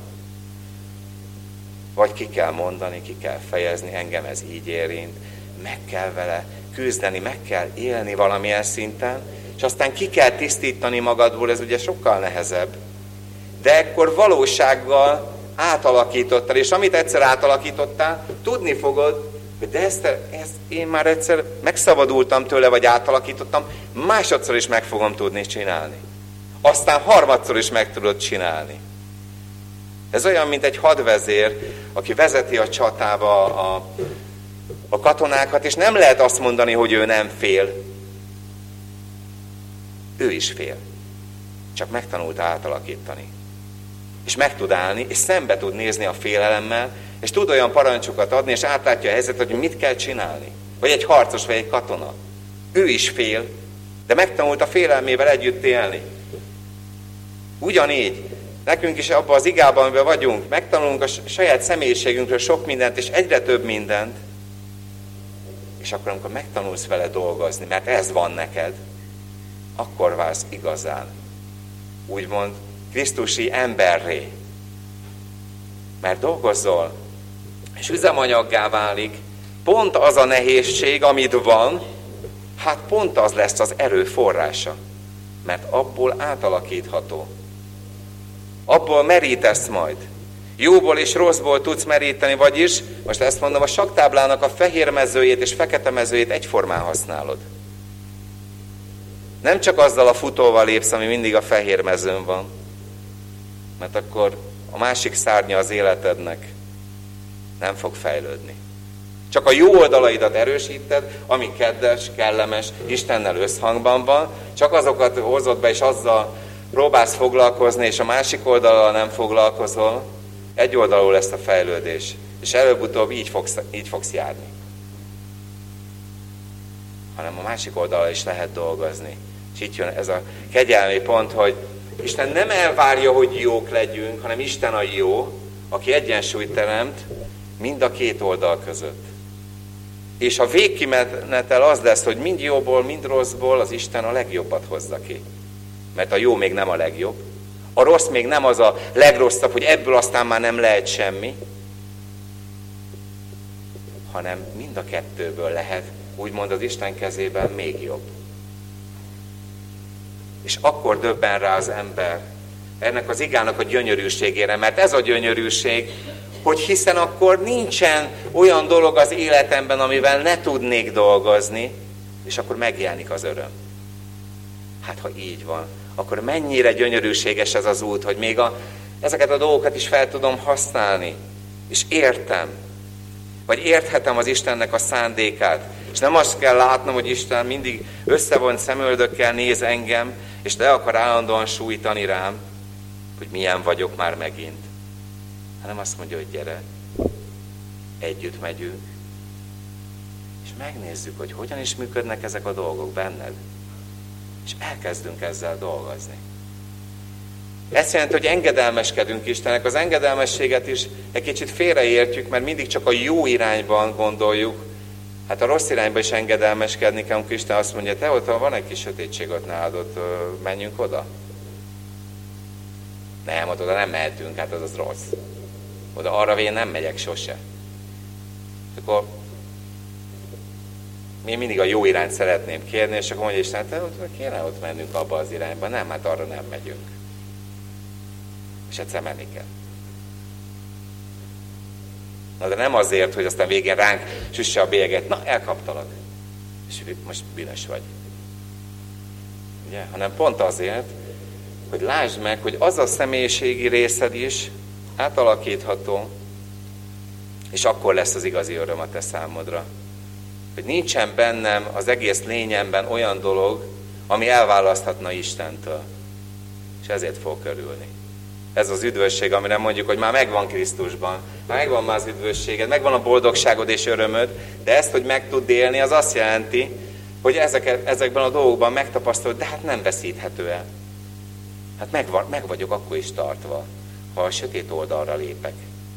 Vagy ki kell mondani, ki kell fejezni, engem ez így érint, meg kell vele küzdeni, meg kell élni valamilyen szinten, és aztán ki kell tisztítani magadból, ez ugye sokkal nehezebb. De ekkor valósággal átalakítottál, és amit egyszer átalakítottál, tudni fogod, hogy de ezt, ezt én már egyszer megszabadultam tőle, vagy átalakítottam, másodszor is meg fogom tudni csinálni. Aztán harmadszor is meg tudod csinálni. Ez olyan, mint egy hadvezér, aki vezeti a csatába a, a katonákat, és nem lehet azt mondani, hogy ő nem fél. Ő is fél. Csak megtanulta átalakítani. És meg tud állni, és szembe tud nézni a félelemmel, és tud olyan parancsokat adni, és átlátja a helyzetet, hogy mit kell csinálni. Vagy egy harcos, vagy egy katona. Ő is fél, de megtanult a félelmével együtt élni. Ugyanígy, nekünk is abban az igában, amiben vagyunk, megtanulunk a saját személyiségünkről sok mindent, és egyre több mindent, és akkor, amikor megtanulsz vele dolgozni, mert ez van neked, akkor válsz igazán, úgymond, krisztusi emberré. Mert dolgozol, és üzemanyaggá válik, pont az a nehézség, amit van, hát pont az lesz az erő forrása. Mert abból átalakítható. Abból merítesz majd. Jóból és rosszból tudsz meríteni, vagyis, most ezt mondom, a sakktáblának a fehér mezőjét és fekete mezőjét egyformán használod. Nem csak azzal a futóval lépsz, ami mindig a fehér mezőn van, mert akkor a másik szárnya az életednek nem fog fejlődni. Csak a jó oldalaidat erősíted, ami kedves, kellemes, Istennel összhangban van, csak azokat hozod be, és azzal próbálsz foglalkozni, és a másik oldallal nem foglalkozol, egy oldalú lesz a fejlődés, és előbb-utóbb így fogsz, így fogsz járni. Hanem a másik oldalal is lehet dolgozni. És itt jön ez a kegyelmi pont, hogy Isten nem elvárja, hogy jók legyünk, hanem Isten a jó, aki egyensúlyt teremt mind a két oldal között. És a végkimenetel az lesz, hogy mind jóból, mind rosszból az Isten a legjobbat hozza ki. Mert a jó még nem a legjobb. A rossz még nem az a legrosszabb, hogy ebből aztán már nem lehet semmi, hanem mind a kettőből lehet, úgymond az Isten kezében még jobb. És akkor döbben rá az ember ennek az igának a gyönyörűségére, mert ez a gyönyörűség, hogy hiszen akkor nincsen olyan dolog az életemben, amivel ne tudnék dolgozni, és akkor megjelenik az öröm. Hát ha így van, akkor mennyire gyönyörűséges ez az út, hogy még a, ezeket a dolgokat is fel tudom használni, és értem, vagy érthetem az Istennek a szándékát, és nem azt kell látnom, hogy Isten mindig összevont szemöldökkel néz engem, és le akar állandóan sújtani rám, hogy milyen vagyok már megint, hanem azt mondja, hogy gyere, együtt megyünk, és megnézzük, hogy hogyan is működnek ezek a dolgok benned, és elkezdünk ezzel dolgozni. Ez jelenti, hogy engedelmeskedünk Istennek. Az engedelmességet is egy kicsit félreértjük, mert mindig csak a jó irányban gondoljuk. Hát a rossz irányba is engedelmeskedni kell, amikor Isten azt mondja, te ott van egy kis sötétség ott nálad, ott menjünk oda. Nem, ott oda nem mehetünk, hát az az rossz. Oda arra én nem megyek sose. Akkor én mindig a jó irányt szeretném kérni, és akkor mondja Isten, te ott kéne ott mennünk abba az irányba. Nem, hát arra nem megyünk. És egyszer menni kell. Na de nem azért, hogy aztán végén ránk süsse a bélyeget, na elkaptalak, és most bűnös vagy. Ugye? Hanem pont azért, hogy lásd meg, hogy az a személyiségi részed is átalakítható, és akkor lesz az igazi öröm a te számodra. Hogy nincsen bennem az egész lényemben olyan dolog, ami elválaszthatna Istentől. És ezért fog körülni. Ez az üdvösség, amire mondjuk, hogy már megvan Krisztusban, már megvan már az üdvösséged, megvan a boldogságod és örömöd, de ezt, hogy meg tud élni, az azt jelenti, hogy ezeket, ezekben a dolgokban megtapasztalod, de hát nem veszíthető el. Hát meg, meg vagyok akkor is tartva, ha a sötét oldalra lépek.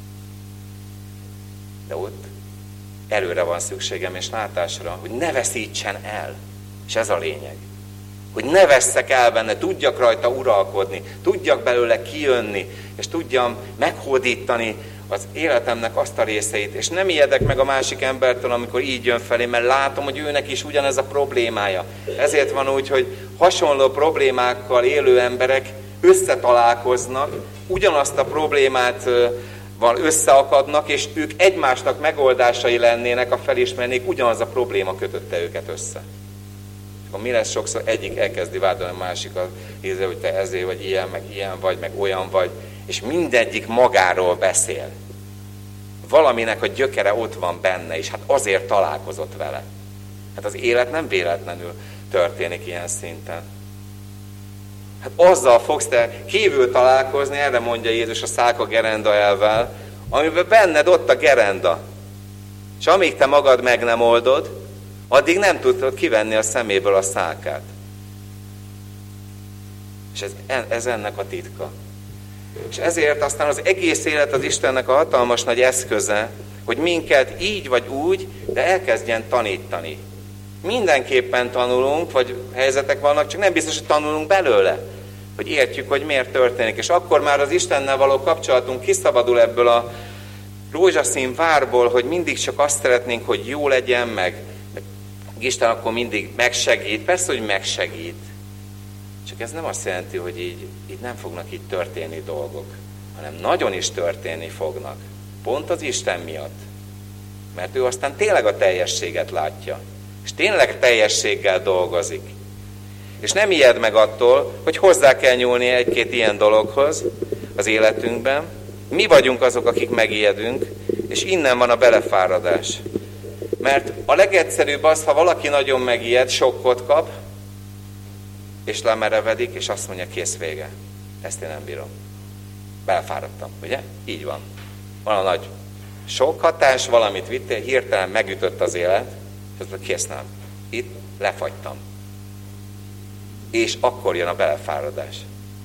De ott erőre van szükségem és látásra, hogy ne veszítsen el. És ez a lényeg. hogy ne vesszek el benne, tudjak rajta uralkodni, tudjak belőle kijönni, és tudjam meghódítani az életemnek azt a részeit, és nem ijedek meg a másik embertől, amikor így jön felé, mert látom, hogy őnek is ugyanez a problémája. Ezért van úgy, hogy hasonló problémákkal élő emberek összetalálkoznak, ugyanazt a problémát van összeakadnak, és ők egymásnak megoldásai lennének, a felismernék, ugyanaz a probléma kötötte őket össze. Akkor mi lesz sokszor? Egyik elkezdi vádolni a másikat, ízre, hogy te ezért vagy ilyen, meg ilyen vagy, meg olyan vagy, és mindegyik magáról beszél. Valaminek a gyökere ott van benne, és hát azért találkozott vele. Hát az élet nem véletlenül történik ilyen szinten. Hát azzal fogsz te kívül találkozni, erre mondja Jézus a szálka gerenda elvvel, amiben benned ott a gerenda. És amíg te magad meg nem oldod, addig nem tudod kivenni a szeméből a szálkát. És ez, ez ennek a titka. És ezért aztán az egész élet az Istennek a hatalmas nagy eszköze, hogy minket így vagy úgy, de elkezdjen tanítani. Mindenképpen tanulunk, vagy helyzetek vannak, csak nem biztos, hogy tanulunk belőle. Hogy értjük, hogy miért történik. És akkor már az Istennel való kapcsolatunk kiszabadul ebből a rózsaszín várból, hogy mindig csak azt szeretnénk, hogy jó legyen, meg, meg Isten akkor mindig megsegít. Persze, hogy megsegít. Csak ez nem azt jelenti, hogy így, így nem fognak így történni dolgok, hanem nagyon is történni fognak. Pont az Isten miatt. Mert ő aztán tényleg a teljességet látja. És tényleg teljességgel dolgozik. És nem ijed meg attól, hogy hozzá kell nyúlni egy-két ilyen dologhoz az életünkben. Mi vagyunk azok, akik megijedünk, és innen van a belefáradás. Mert a legegyszerűbb az, ha valaki nagyon megijed, sokkot kap, és lemerevedik, és azt mondja, kész, vége. Ezt én nem bírom. Belefáradtam, ugye? Így van. Van a nagy sok hatás, valamit vittél, hirtelen megütött az élet, és azt mondja, kész, nem. Itt lefagytam. És akkor jön a belefáradás.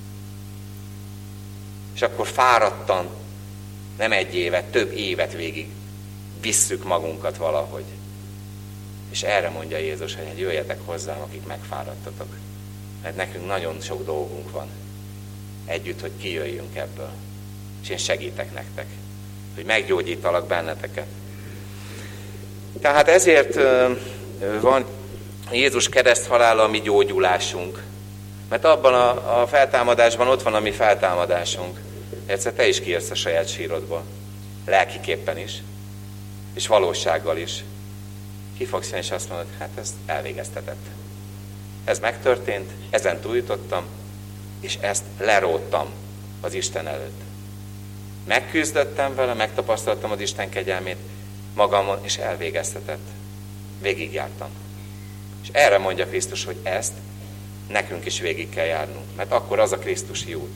És akkor fáradtan, nem egy évet, több évet végig visszük magunkat valahogy. És erre mondja Jézus, hogy jöjjetek hozzám, akik megfáradtatok. Mert nekünk nagyon sok dolgunk van. Együtt, hogy kijöjjünk ebből. És én segítek nektek, hogy meggyógyítalak benneteket. Tehát ezért van Jézus kereszthalála a mi gyógyulásunk. Mert abban a, a feltámadásban ott van a mi feltámadásunk. Egyszer te is kijössz a saját sírodból. Lelkiképpen is. És valósággal is. Ki fogsz jönni, és azt mondod, hát ezt elvégeztetett. Ez megtörtént, ezen túljutottam, és ezt leróttam az Isten előtt. Megküzdöttem vele, megtapasztaltam az Isten kegyelmét magamon, és elvégeztetett. Végigjártam. És erre mondja Krisztus, hogy ezt nekünk is végig kell járnunk, mert akkor az a krisztusi út.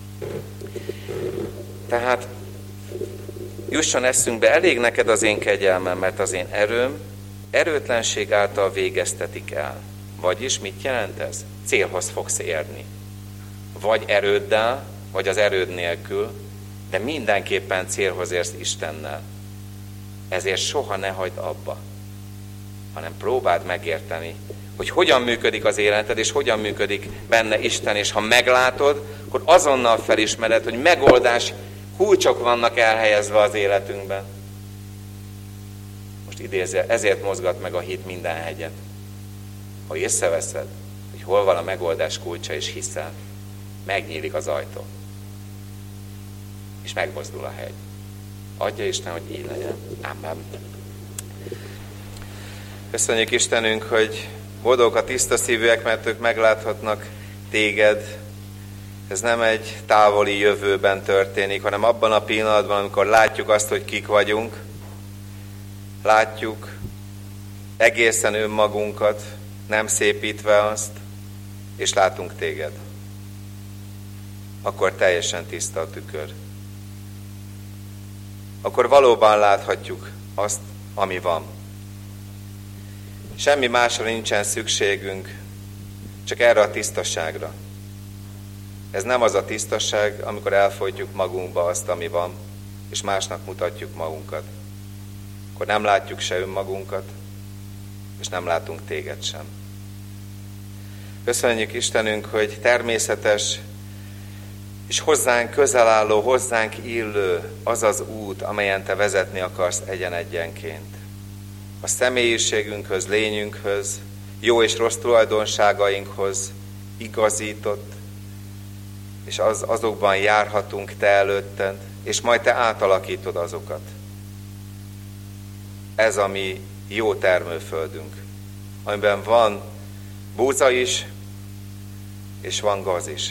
Tehát jusson eszünkbe, elég neked az én kegyelmem, mert az én erőm erőtlenség által végeztetik el. Vagyis mit jelent ez? Célhoz fogsz érni. Vagy erőddel, vagy az erőd nélkül, de mindenképpen célhoz érsz Istennel. Ezért soha ne hagyd abba, hanem próbáld megérteni, hogy hogyan működik az életed, és hogyan működik benne Isten, és ha meglátod, akkor azonnal felismered, hogy megoldás kulcsok vannak elhelyezve az életünkben. Most idézze, ezért mozgat meg a hit minden hegyet. Ha észreveszed, hogy hol van a megoldás kulcsa, és hiszel, megnyílik az ajtó. És megmozdul a hegy. Adja Isten, hogy így legyen. Amen. Köszönjük Istenünk, hogy boldogok a tiszta szívűek, mert ők megláthatnak téged. Ez nem egy távoli jövőben történik, hanem abban a pillanatban, amikor látjuk azt, hogy kik vagyunk, látjuk egészen önmagunkat, nem szépítve azt, és látunk téged. Akkor teljesen tiszta a tükör. Akkor valóban láthatjuk azt, ami van. Semmi másra nincsen szükségünk, csak erre a tisztaságra. Ez nem az a tisztaság, amikor elfolytjuk magunkba azt, ami van, és másnak mutatjuk magunkat. Akkor nem látjuk se önmagunkat, és nem látunk téged sem. Köszönjük Istenünk, hogy természetes és hozzánk közel álló, hozzánk illő az az út, amelyen Te vezetni akarsz egyen-egyenként. A személyiségünkhöz, lényünkhöz, jó és rossz tulajdonságainkhoz igazított, és az, azokban járhatunk Te előtted, és majd Te átalakítod azokat. Ez a mi jó termőföldünk, amiben van búza is, és van gaz is.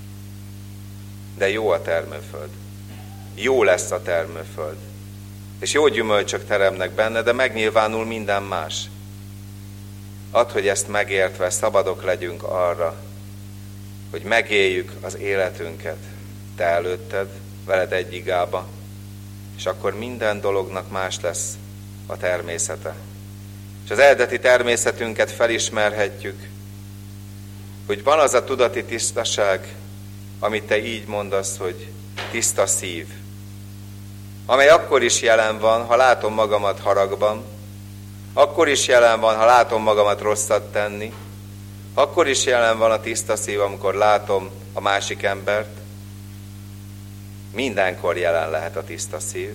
De jó a termőföld. Jó lesz a termőföld. És jó gyümölcsök teremnek benne, de megnyilvánul minden más. Add, hogy ezt megértve szabadok legyünk arra, hogy megéljük az életünket Te előtted, veled egy igába, és akkor minden dolognak más lesz a természete. És az eredeti természetünket felismerhetjük, hogy van az a tudati tisztaság, amit Te így mondasz, hogy tiszta szív, amely akkor is jelen van, ha látom magamat haragban, akkor is jelen van, ha látom magamat rosszat tenni, akkor is jelen van a tiszta szív, amikor látom a másik embert. Mindenkor jelen lehet a tiszta szív,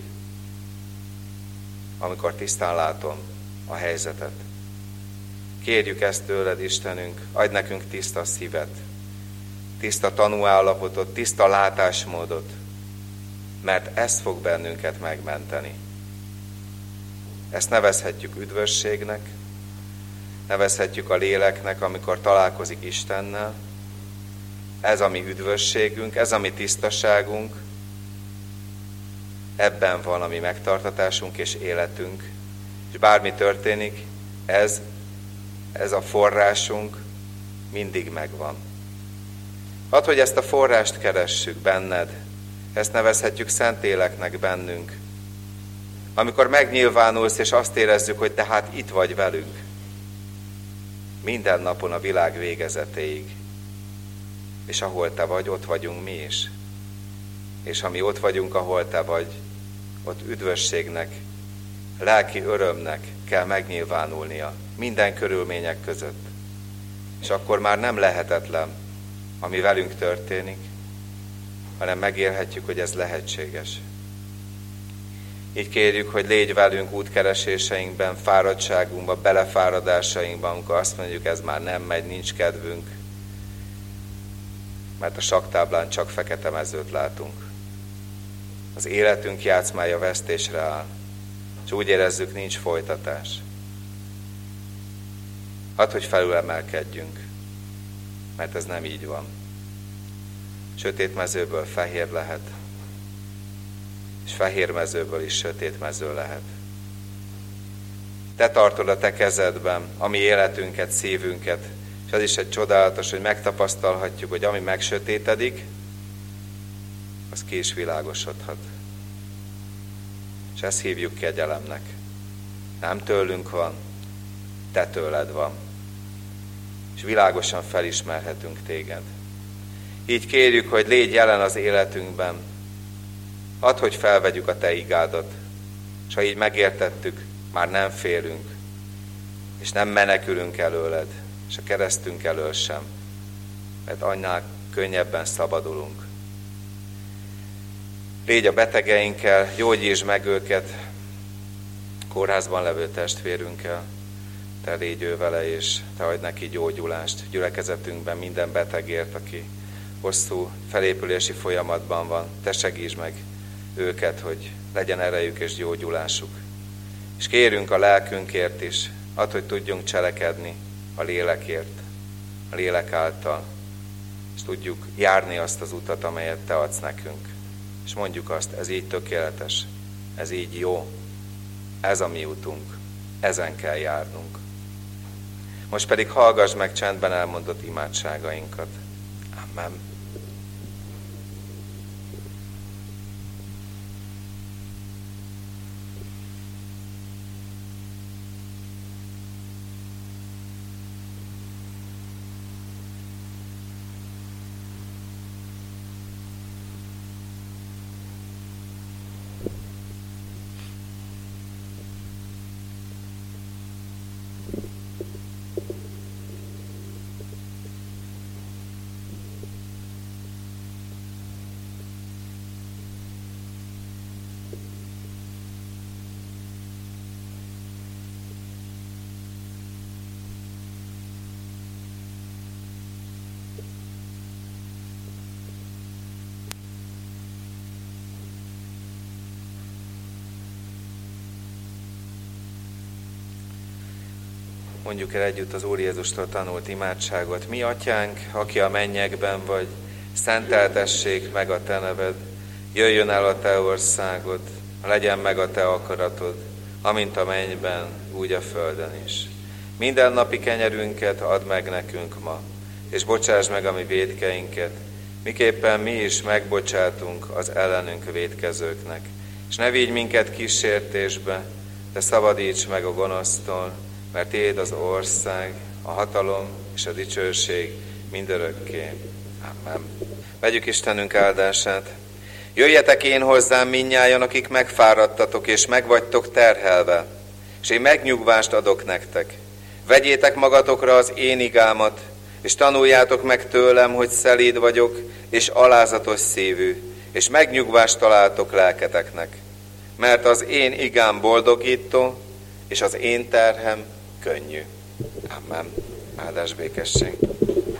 amikor tisztán látom a helyzetet. Kérjük ezt tőled, Istenünk, adj nekünk tiszta szívet, tiszta tanúállapotot, tiszta látásmódot, mert ez fog bennünket megmenteni. Ezt nevezhetjük üdvösségnek, nevezhetjük a léleknek, amikor találkozik Istennel. Ez a mi üdvösségünk, ez a mi tisztaságunk, ebben van a mi megtartatásunk és életünk. És bármi történik, ez, ez a forrásunk mindig megvan. Add, hogy ezt a forrást keressük benned, ezt nevezhetjük Szentéleknek bennünk. Amikor megnyilvánulsz, és azt érezzük, hogy te hát itt vagy velünk, minden napon a világ végezetéig. És ahol te vagy, ott vagyunk mi is. És ha mi ott vagyunk, ahol te vagy, ott üdvösségnek, lelki örömnek kell megnyilvánulnia minden körülmények között. És akkor már nem lehetetlen, ami velünk történik, hanem megélhetjük, hogy ez lehetséges. Így kérjük, hogy légy velünk útkereséseinkben, fáradtságunkban, belefáradásainkban, amikor azt mondjuk, ez már nem megy, nincs kedvünk, mert a saktáblán csak fekete mezőt látunk. Az életünk játszmája vesztésre áll, és úgy érezzük, nincs folytatás. Hadd, hogy felülemelkedjünk, mert ez nem így van. Sötét mezőből fehér lehet, és fehér mezőből is sötét mező lehet. Te tartod a te kezedben a mi életünket, szívünket, és az is egy csodálatos, hogy megtapasztalhatjuk, hogy ami megsötétedik, az ki is világosodhat. És ezt hívjuk kegyelemnek. Nem tőlünk van, te tőled van. És világosan felismerhetünk téged. Így kérjük, hogy légy jelen az életünkben. Add, hogy felvegyük a te igádat. És ha így megértettük, már nem félünk. És nem menekülünk előled. És a keresztünk elől sem. Mert annál könnyebben szabadulunk. Légy a betegeinkkel, gyógyítsd meg őket, kórházban levő testvérünkkel. Te légy ő vele, és te adj neki gyógyulást gyülekezetünkben minden betegért, aki hosszú felépülési folyamatban van. Te segítsd meg őket, hogy legyen erejük és gyógyulásuk. És kérünk a lelkünkért is, add, hogy tudjunk cselekedni a lélekért, a lélek által, és tudjuk járni azt az utat, amelyet te adsz nekünk. És mondjuk azt, ez így tökéletes, ez így jó, ez a mi utunk, ezen kell járnunk. Most pedig hallgass meg csendben elmondott imádságainkat. Amen. Mondjuk el együtt az Úr Jézustól tanult imádságot. Mi, Atyánk, aki a mennyekben vagy, szenteltessék meg a te neved, jöjjön el a te országod, legyen meg a te akaratod, amint a mennyben, úgy a földön is. Minden napi kenyerünket add meg nekünk ma, és bocsáss meg a mi vétkeinket, miképpen mi is megbocsátunk az ellenünk vétkezőknek. És ne vigy minket kísértésbe, de szabadíts meg a gonosztól, mert tiéd az ország, a hatalom és a dicsőség mindörökké. Amen. Vegyük Istenünk áldását. Jöjjetek én hozzám mindnyájan, akik megfáradtatok és megvagytok terhelve, és én megnyugvást adok nektek. Vegyétek magatokra az én igámat, és tanuljátok meg tőlem, hogy szelíd vagyok, és alázatos szívű, és megnyugvást találtok lelketeknek. Mert az én igám boldogító, és az én terhem könnyű. Amen. Áldás békesség.